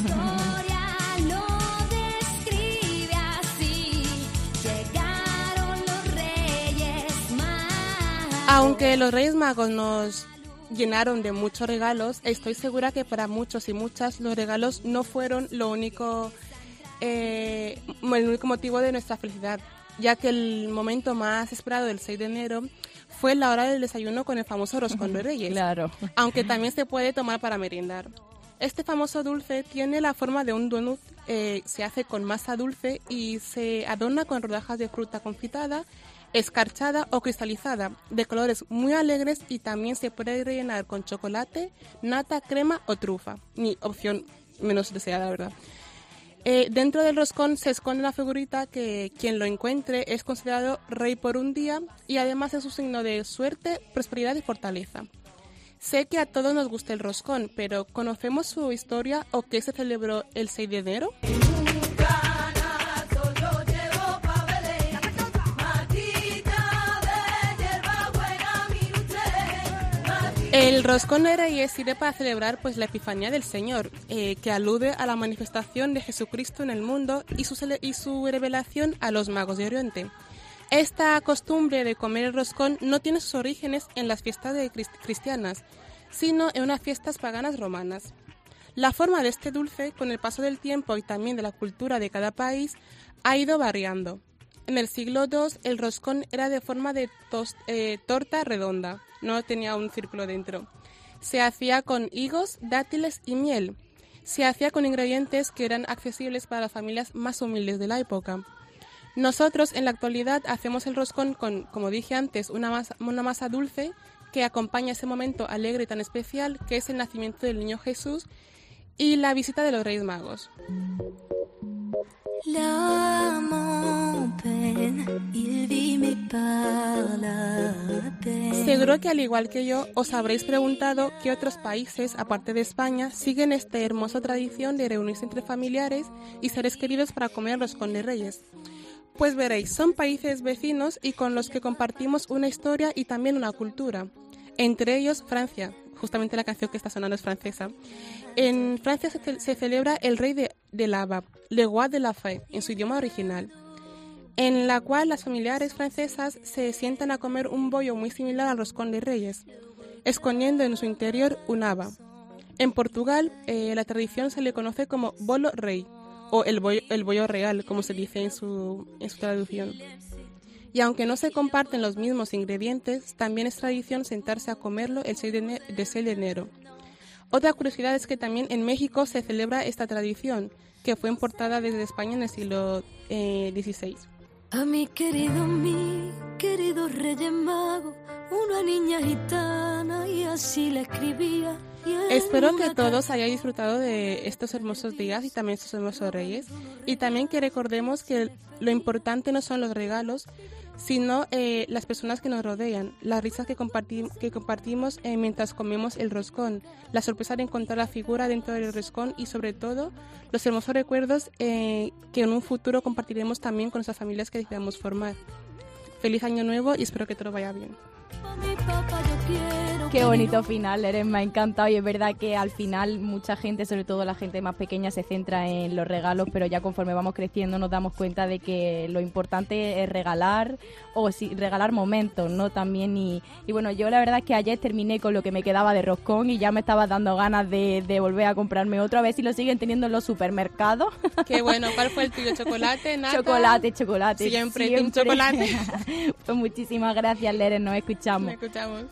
Aunque los Reyes Magos nos llenaron de muchos regalos, estoy segura que para muchos y muchas los regalos no fueron lo único, eh, el único motivo de nuestra felicidad, ya que el momento más esperado del seis de enero fue la hora del desayuno con el famoso roscón de Reyes, claro, aunque también se puede tomar para merendar. Este famoso dulce tiene la forma de un donut, eh, se hace con masa dulce y se adorna con rodajas de fruta confitada, escarchada o cristalizada, de colores muy alegres, y también se puede rellenar con chocolate, nata, crema o trufa, mi opción menos deseada, la verdad. Eh, dentro del roscón se esconde una figurita que quien lo encuentre es considerado rey por un día, y además es un signo de suerte, prosperidad y fortaleza. Sé que a todos nos gusta el roscón, pero ¿conocemos su historia o qué se celebró el seis de enero? El roscón de Reyes sirve para celebrar pues la Epifanía del Señor, eh, que alude a la manifestación de Jesucristo en el mundo y su, y su revelación a los magos de Oriente. Esta costumbre de comer el roscón no tiene sus orígenes en las fiestas de crist- cristianas, sino en unas fiestas paganas romanas. La forma de este dulce, con el paso del tiempo y también de la cultura de cada país, ha ido variando. En el siglo segundo, el roscón era de forma de tos, eh, torta redonda, no tenía un círculo dentro. Se hacía con higos, dátiles y miel. Se hacía con ingredientes que eran accesibles para las familias más humildes de la época. Nosotros, en la actualidad, hacemos el roscón con, como dije antes, una masa, una masa dulce que acompaña ese momento alegre y tan especial que es el nacimiento del niño Jesús y la visita de los Reyes Magos. Seguro que al igual que yo os habréis preguntado qué otros países, aparte de España, siguen esta hermosa tradición de reunirse entre familiares y seres queridos para comer roscón de Reyes. Pues veréis, son países vecinos y con los que compartimos una historia y también una cultura. Entre ellos Francia, justamente la canción que está sonando es francesa. En Francia se, ce- se celebra el Rey de, de Lava, Le Roi de la Fête, en su idioma original, en la cual las familiares francesas se sientan a comer un bollo muy similar al roscón de Reyes, escondiendo en su interior un haba. En Portugal, eh, la tradición se le conoce como bolo rei, o el bollo, el bollo real, como se dice en su, en su traducción. Y aunque no se comparten los mismos ingredientes, también es tradición sentarse a comerlo el seis de enero. Otra curiosidad es que también en México se celebra esta tradición, que fue importada desde España en el siglo eh, dieciséis. A mi querido, mi querido Reyes Magos, una niña gitana, y así la escribía. Espero que todos hayan disfrutado de estos hermosos días y también estos hermosos reyes. Y también que recordemos que lo importante no son los regalos, sino eh, las personas que nos rodean, las risas que, comparti que compartimos eh, mientras comemos el roscón, la sorpresa de encontrar la figura dentro del roscón y sobre todo los hermosos recuerdos eh, que en un futuro compartiremos también con nuestras familias que decidamos formar. Feliz año nuevo y espero que todo vaya bien. Qué bonito final, Eren, me ha encantado y es verdad que al final mucha gente, sobre todo la gente más pequeña, se centra en los regalos, pero ya conforme vamos creciendo nos damos cuenta de que lo importante es regalar o si, regalar momentos, ¿no? También y, y bueno, yo la verdad es que ayer terminé con lo que me quedaba de roscón y ya me estaba dando ganas de, de volver a comprarme otro, a ver si lo siguen teniendo en los supermercados. Qué bueno, ¿cuál fue el tuyo? ¿Chocolate, nata? Chocolate, chocolate. Siempre, siempre. chocolate. Pues muchísimas gracias, Eren, nos escuchamos. Nos escuchamos.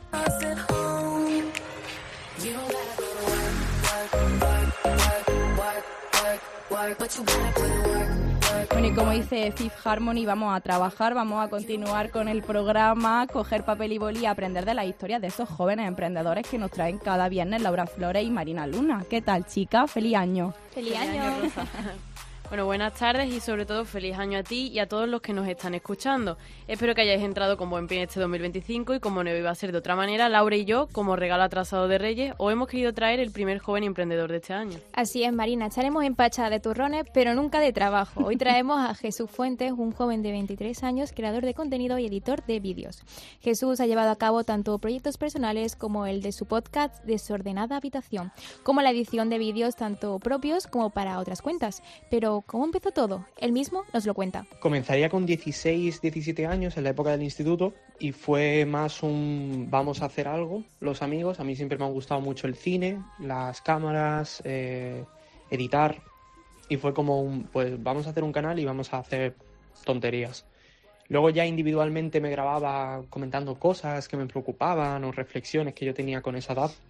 Bueno, y como dice Fifth Harmony, vamos a trabajar, vamos a continuar con el programa, coger papel y boli y aprender de las historias de esos jóvenes emprendedores que nos traen cada viernes Laura Flores y Marina Luna. ¿Qué tal, chicas? ¡Feliz año! ¡Feliz, Feliz año! año, Rosa. Bueno, buenas tardes y sobre todo feliz año a ti y a todos los que nos están escuchando. Espero que hayáis entrado con buen pie en este dos mil veinticinco y como no iba a ser de otra manera, Laura y yo, como regalo atrasado de Reyes, os hemos querido traer el primer joven emprendedor de este año. Así es, Marina, echaremos empacha de turrones, pero nunca de trabajo. Hoy traemos a Jesús Fuentes, un joven de veintitrés años, creador de contenido y editor de vídeos. Jesús ha llevado a cabo tanto proyectos personales como el de su podcast Desordenada Habitación, como la edición de vídeos tanto propios como para otras cuentas. Pero, ¿cómo empezó todo? Él mismo nos lo cuenta. Comenzaría con dieciséis, diecisiete años en la época del instituto y fue más un vamos a hacer algo, los amigos. A mí siempre me ha gustado mucho el cine, las cámaras, eh, editar y fue como un pues vamos a hacer un canal y vamos a hacer tonterías. Luego ya individualmente me grababa comentando cosas que me preocupaban o reflexiones que yo tenía con esa edad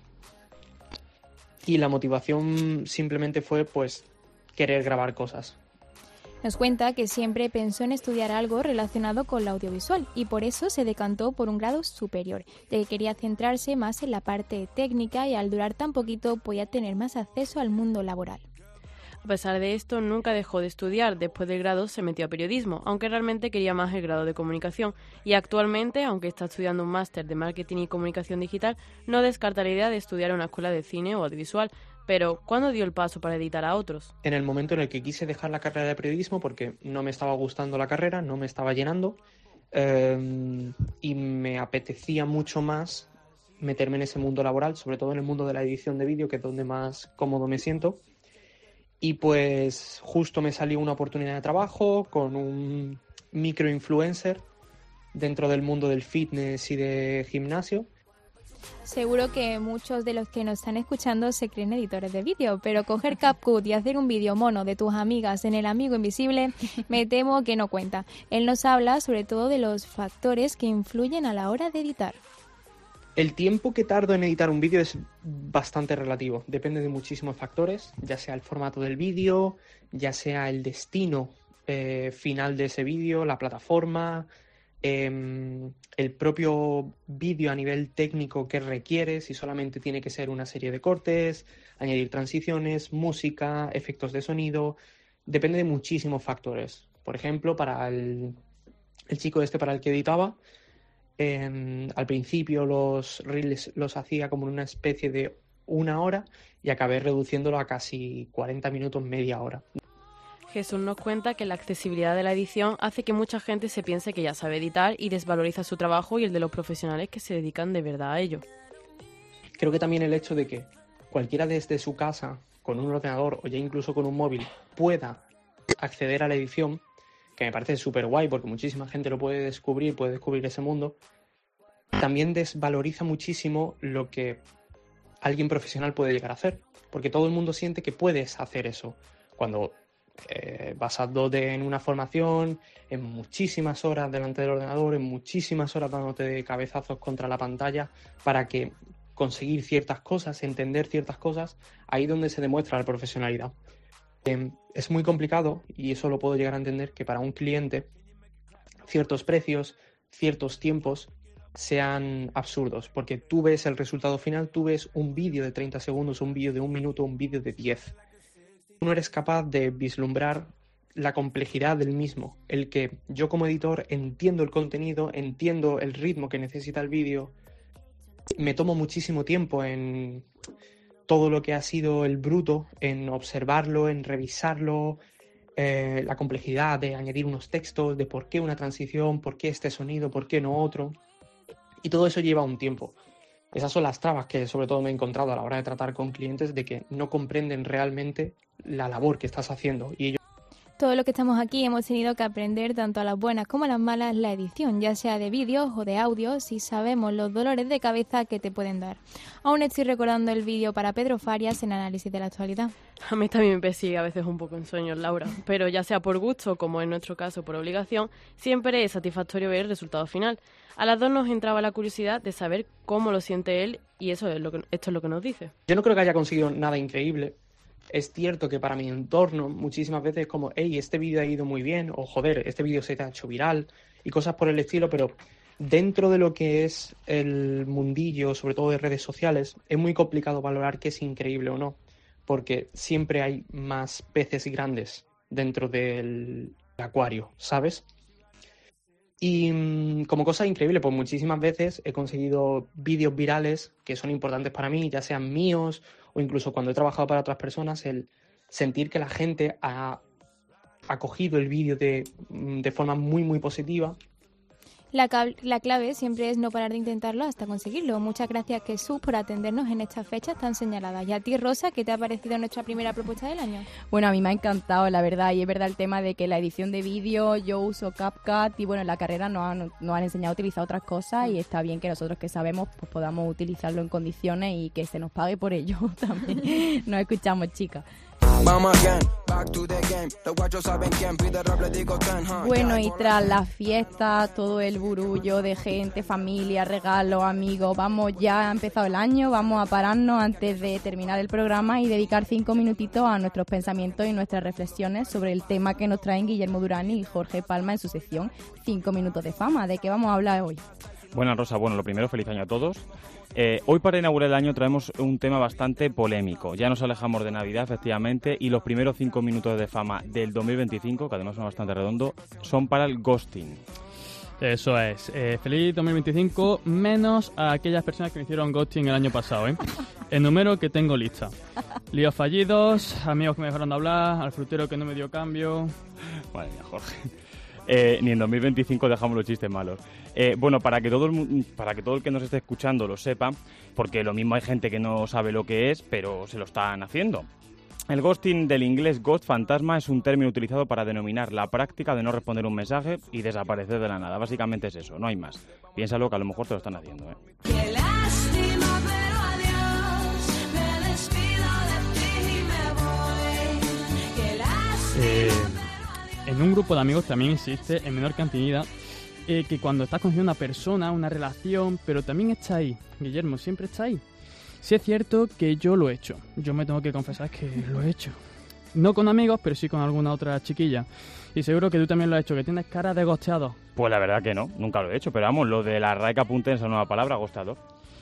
y la motivación simplemente fue pues querer grabar cosas. Nos cuenta que siempre pensó en estudiar algo relacionado con la audiovisual y por eso se decantó por un grado superior, ya que quería centrarse más en la parte técnica y al durar tan poquito podía tener más acceso al mundo laboral. A pesar de esto, nunca dejó de estudiar. Después del grado se metió a periodismo, aunque realmente quería más el grado de comunicación. Y actualmente, aunque está estudiando un máster de marketing y comunicación digital, no descarta la idea de estudiar en una escuela de cine o audiovisual. Pero, ¿cuándo dio el paso para editar a otros? En el momento en el que quise dejar la carrera de periodismo porque no me estaba gustando la carrera, no me estaba llenando eh, y me apetecía mucho más meterme en ese mundo laboral, sobre todo en el mundo de la edición de vídeo, que es donde más cómodo me siento. Y pues justo me salió una oportunidad de trabajo con un microinfluencer dentro del mundo del fitness y de gimnasio. Seguro que muchos de los que nos están escuchando se creen editores de vídeo, pero coger CapCut y hacer un vídeo mono de tus amigas en El Amigo Invisible, me temo que no cuenta. Él nos habla sobre todo de los factores que influyen a la hora de editar. El tiempo que tardo en editar un vídeo es bastante relativo, depende de muchísimos factores, ya sea el formato del vídeo, ya sea el destino eh, final de ese vídeo, la plataforma, eh, el propio vídeo a nivel técnico que requiere, si solamente tiene que ser una serie de cortes, añadir transiciones, música, efectos de sonido, depende de muchísimos factores. Por ejemplo, para el, el chico este para el que editaba, Eh, al principio los reels los hacía como en una especie de una hora y acabé reduciéndolo a casi cuarenta minutos, media hora. Jesús nos cuenta que la accesibilidad de la edición hace que mucha gente se piense que ya sabe editar y desvaloriza su trabajo y el de los profesionales que se dedican de verdad a ello. Creo que también el hecho de que cualquiera desde su casa, con un ordenador o ya incluso con un móvil, pueda acceder a la edición, que me parece súper guay porque muchísima gente lo puede descubrir, puede descubrir ese mundo, también desvaloriza muchísimo lo que alguien profesional puede llegar a hacer, porque todo el mundo siente que puedes hacer eso, cuando eh, basándote en una formación, en muchísimas horas delante del ordenador, en muchísimas horas dándote cabezazos contra la pantalla para que conseguir ciertas cosas, entender ciertas cosas, ahí es donde se demuestra la profesionalidad. Eh, es muy complicado, y eso lo puedo llegar a entender, que para un cliente ciertos precios, ciertos tiempos sean absurdos, porque tú ves el resultado final, tú ves un vídeo de treinta segundos, un vídeo de un minuto, un vídeo de diez. Tú no eres capaz de vislumbrar la complejidad del mismo, el que yo como editor entiendo el contenido, entiendo el ritmo que necesita el vídeo, me tomo muchísimo tiempo en todo lo que ha sido el bruto, en observarlo, en revisarlo, eh, la complejidad de añadir unos textos, de por qué una transición, por qué este sonido, por qué no otro, y todo eso lleva un tiempo. Esas son las trabas que sobre todo me he encontrado a la hora de tratar con clientes, de que no comprenden realmente la labor que estás haciendo, y ellos Todo lo que estamos aquí hemos tenido que aprender, tanto a las buenas como a las malas, la edición, ya sea de vídeos o de audios, si sabemos los dolores de cabeza que te pueden dar. Aún estoy recordando el vídeo para Pedro Farias en Análisis de la Actualidad. A mí también me persigue a veces un poco en sueños, Laura, pero ya sea por gusto, como en nuestro caso por obligación, siempre es satisfactorio ver el resultado final. A las dos nos entraba la curiosidad de saber cómo lo siente él, y eso es lo que, esto es lo que nos dice. Yo no creo que haya conseguido nada increíble. Es cierto que para mi entorno muchísimas veces es como, hey, este vídeo ha ido muy bien, o joder, este vídeo se te ha hecho viral, y cosas por el estilo, pero dentro de lo que es el mundillo, sobre todo de redes sociales, es muy complicado valorar qué es increíble o no, porque siempre hay más peces grandes dentro del acuario, ¿sabes? Y mmm, como cosa increíble, pues muchísimas veces he conseguido vídeos virales que son importantes para mí, ya sean míos o incluso cuando he trabajado para otras personas, el sentir que la gente ha acogido el vídeo de, de forma muy, muy positiva. La, la clave siempre es no parar de intentarlo hasta conseguirlo. Muchas gracias, Jesús, por atendernos en estas fechas tan señaladas. Y a ti, Rosa, ¿qué te ha parecido nuestra primera propuesta del año? Bueno, a mí me ha encantado, la verdad, y es verdad el tema de que la edición de vídeo, yo uso CapCut y bueno, en la carrera nos han, nos han enseñado a utilizar otras cosas y está bien que nosotros que sabemos pues podamos utilizarlo en condiciones y que se nos pague por ello también. Nos escuchamos, chicas. Bueno, y tras la fiesta, todo el burullo de gente, familia, regalos, amigos, vamos, ya ha empezado el año, vamos a pararnos antes de terminar el programa y dedicar cinco minutitos a nuestros pensamientos y nuestras reflexiones sobre el tema que nos traen Guillermo Durán y Jorge Palma en su sección Cinco Minutos de Fama. ¿De qué vamos a hablar hoy? Bueno, Rosa, bueno, lo primero, feliz año a todos. Eh, hoy para inaugurar el año traemos un tema bastante polémico. Ya nos alejamos de Navidad, efectivamente, y los primeros cinco minutos de fama del dos mil veinticinco, que además son bastante redondos, son para el ghosting. Eso es. Eh, feliz dos mil veinticinco, menos a aquellas personas que me hicieron ghosting el año pasado, ¿eh? El número que tengo lista. Líos fallidos, amigos que me dejaron de hablar, al frutero que no me dio cambio... Madre mía, Jorge. Eh, ni en dos mil veinticinco dejamos los chistes malos. Eh, bueno, para que todo el, para que todo el que nos esté escuchando lo sepa, porque lo mismo hay gente que no sabe lo que es, pero se lo están haciendo. El ghosting, del inglés ghost, fantasma, es un término utilizado para denominar la práctica de no responder un mensaje y desaparecer de la nada. Básicamente es eso, no hay más. Piénsalo, que a lo mejor te lo están haciendo, ¿eh? Qué lástima, pero adiós, me despido de ti y me voy. Qué lástima. Eh... En un grupo de amigos también existe, en menor cantidad, eh, que cuando estás conociendo a una persona, una relación, pero también está ahí. Guillermo, siempre está ahí. Sí es cierto que yo lo he hecho. Yo me tengo que confesar que lo he hecho. No con amigos, pero sí con alguna otra chiquilla. Y seguro que tú también lo has hecho, que tienes cara de gosteador. Pues la verdad que no, nunca lo he hecho. Pero vamos, lo de la R A E que apunte en esa nueva palabra, gosteador.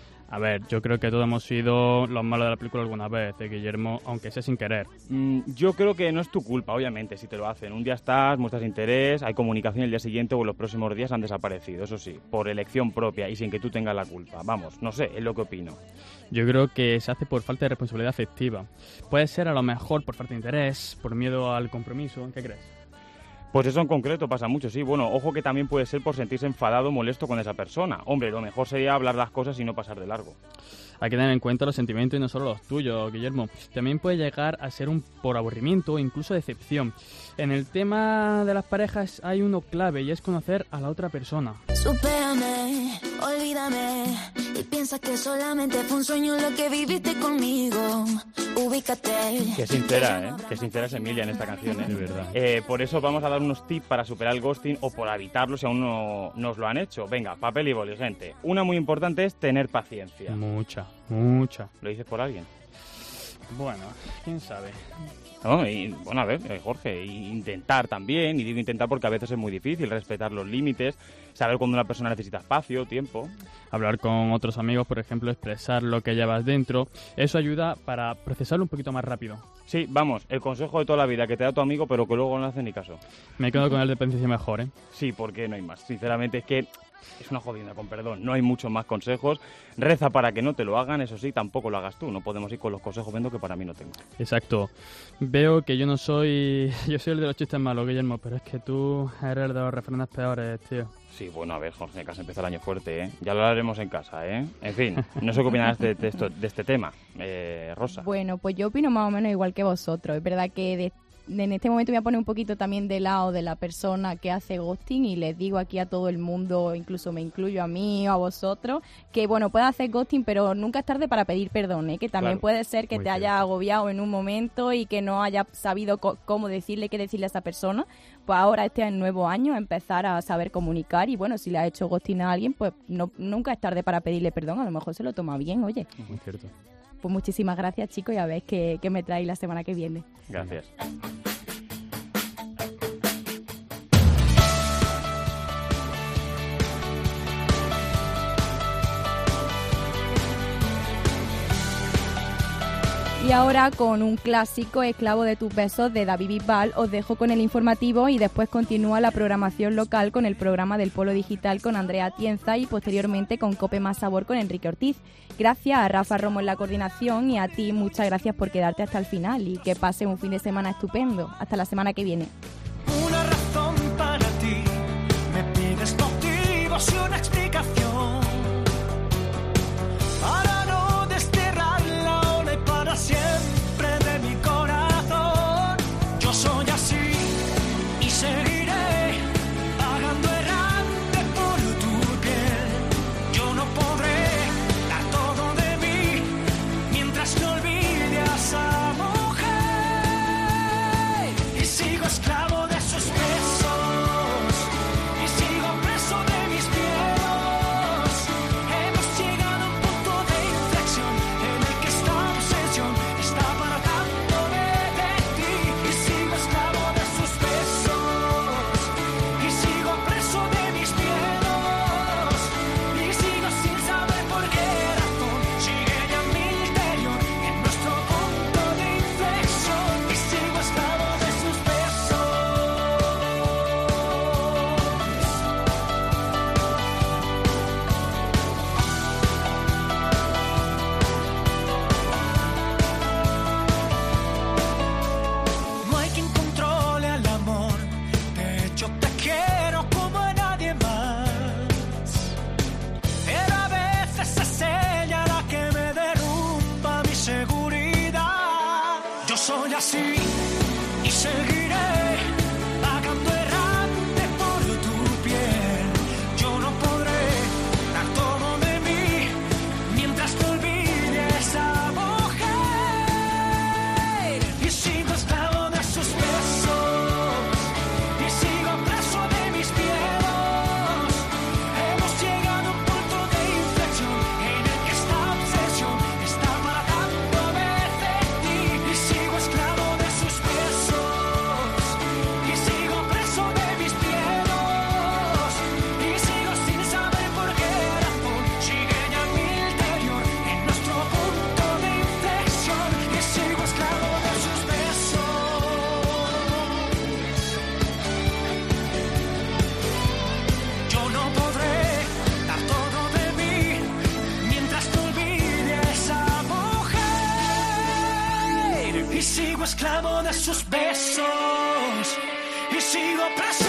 A ver, yo creo que todos hemos sido los malos de la película alguna vez, ¿eh, Guillermo? Aunque sea sin querer. Mm, yo creo que no es tu culpa, obviamente, si te lo hacen. Un día estás, muestras interés, hay comunicación, el día siguiente o en los próximos días han desaparecido, eso sí, por elección propia y sin que tú tengas la culpa. Vamos, no sé, es lo que opino. Yo creo que se hace por falta de responsabilidad afectiva. Puede ser a lo mejor por falta de interés, por miedo al compromiso, ¿qué crees? Pues eso en concreto pasa mucho, sí. Bueno, ojo que también puede ser por sentirse enfadado o molesto con esa persona. Hombre, lo mejor sería hablar las cosas y no pasar de largo. Hay que tener en cuenta los sentimientos y no solo los tuyos, Guillermo. También puede llegar a ser un por aburrimiento o incluso decepción. En el tema de las parejas hay uno clave y es conocer a la otra persona. Supérame, olvídame y piensa que solamente fue un sueño lo que viviste conmigo. Ubícate. Qué sincera, ¿eh? Qué sincera es Emilia en esta canción, ¿eh? De verdad. Eh, por eso vamos a dar unos tips para superar el ghosting o por evitarlo si aún no nos lo han hecho. Venga, papel y boli, gente. Una muy importante es tener paciencia. Mucha, mucha. ¿Lo dices por alguien? Bueno, quién sabe. No, y, bueno, a ver, eh, Jorge, intentar también, y digo intentar porque a veces es muy difícil respetar los límites, saber cuando una persona necesita espacio, tiempo. Hablar con otros amigos, por ejemplo, expresar lo que llevas dentro, eso ayuda para procesarlo un poquito más rápido. Sí, vamos, el consejo de toda la vida que te da tu amigo, pero que luego no hace ni caso. Me quedo con el de principio mejor, ¿eh? Sí, porque no hay más. Sinceramente es que es una jodida, con perdón. No hay muchos más consejos. Reza para que no te lo hagan, eso sí, tampoco lo hagas tú. No podemos ir con los consejos viendo que para mí no tengo. Exacto. Veo que yo no soy... Yo soy el de los chistes malos, Guillermo, pero es que tú eres el de los refranes peores, tío. Sí, bueno, a ver, Jorge, que has empezado el año fuerte, ¿eh? Ya lo hablaremos en casa, ¿eh? En fin, no sé qué opinas de, de, esto, de este tema, eh, Rosa. Bueno, pues yo opino más o menos igual que vosotros. Es verdad que de, de, en este momento me voy a poner un poquito también de lado de la persona que hace ghosting y les digo aquí a todo el mundo, incluso me incluyo a mí o a vosotros, que bueno, puedes hacer ghosting, pero nunca es tarde para pedir perdón, ¿eh? Que también Claro, puede ser que muy te cierto. haya agobiado en un momento y que no haya sabido co- cómo decirle, qué decirle a esa persona. Pues ahora este es el nuevo año, empezar a saber comunicar y bueno, si le has hecho ghosting a alguien, pues no, nunca es tarde para pedirle perdón, a lo mejor se lo toma bien, oye. Muy cierto. Pues muchísimas gracias, chicos, y a ver qué, qué me traéis la semana que viene. Gracias. Y ahora con un clásico, Esclavo de tus besos, de David Bisbal, os dejo con el informativo y después continúa la programación local con el programa del Polo Digital con Andrea Atienza y posteriormente con Cope Más Sabor con Enrique Ortiz. Gracias a Rafa Romo en la coordinación y a ti muchas gracias por quedarte hasta el final y que pases un fin de semana estupendo. Hasta la semana que viene. Una razón para ti, me pides motivos y una explicación para no desterrar la ola y para siempre de mi corazón. Yo soy así y seguiré vagando errante por tu piel. Yo no podré dar todo de mí mientras no olvide a esa mujer y sigo esclavo de sus besos y sigo preso de mis miedos. Hemos llegado a un punto de inflexión en el que esta obsesión está apartándome de ti y sigo esclavo de sus besos y sigo preso de mis miedos y sigo sin saber por qué razón sigue ya mi interior en nuestro punto de inflexión y sigo esclavo de sus besos. No hay quien controle al amor, de hecho te quiero como a nadie más. Pero a veces es ella la que me derrumba mi seguridad. Yo soy así y seguiré vagando errante por tu piel. Yo no podré dar todo de mí mientras no olvide a esa mujer y sigo esclavo de sus besos y sigo preso de mis miedos. Hemos llegado a un punto de inflexión en el que esta obsesión está apartándome de ti y sigo esclavo de sus besos y sigo preso de mis miedos y sigo sin saber por qué razón sigue ya mi interior en nuestro punto de inflexión y sigo esclavo de sus besos. Yo no podré dar todo de mí mientras no olvide a esa mujer y sigo esclavo de sus besos y sigo preso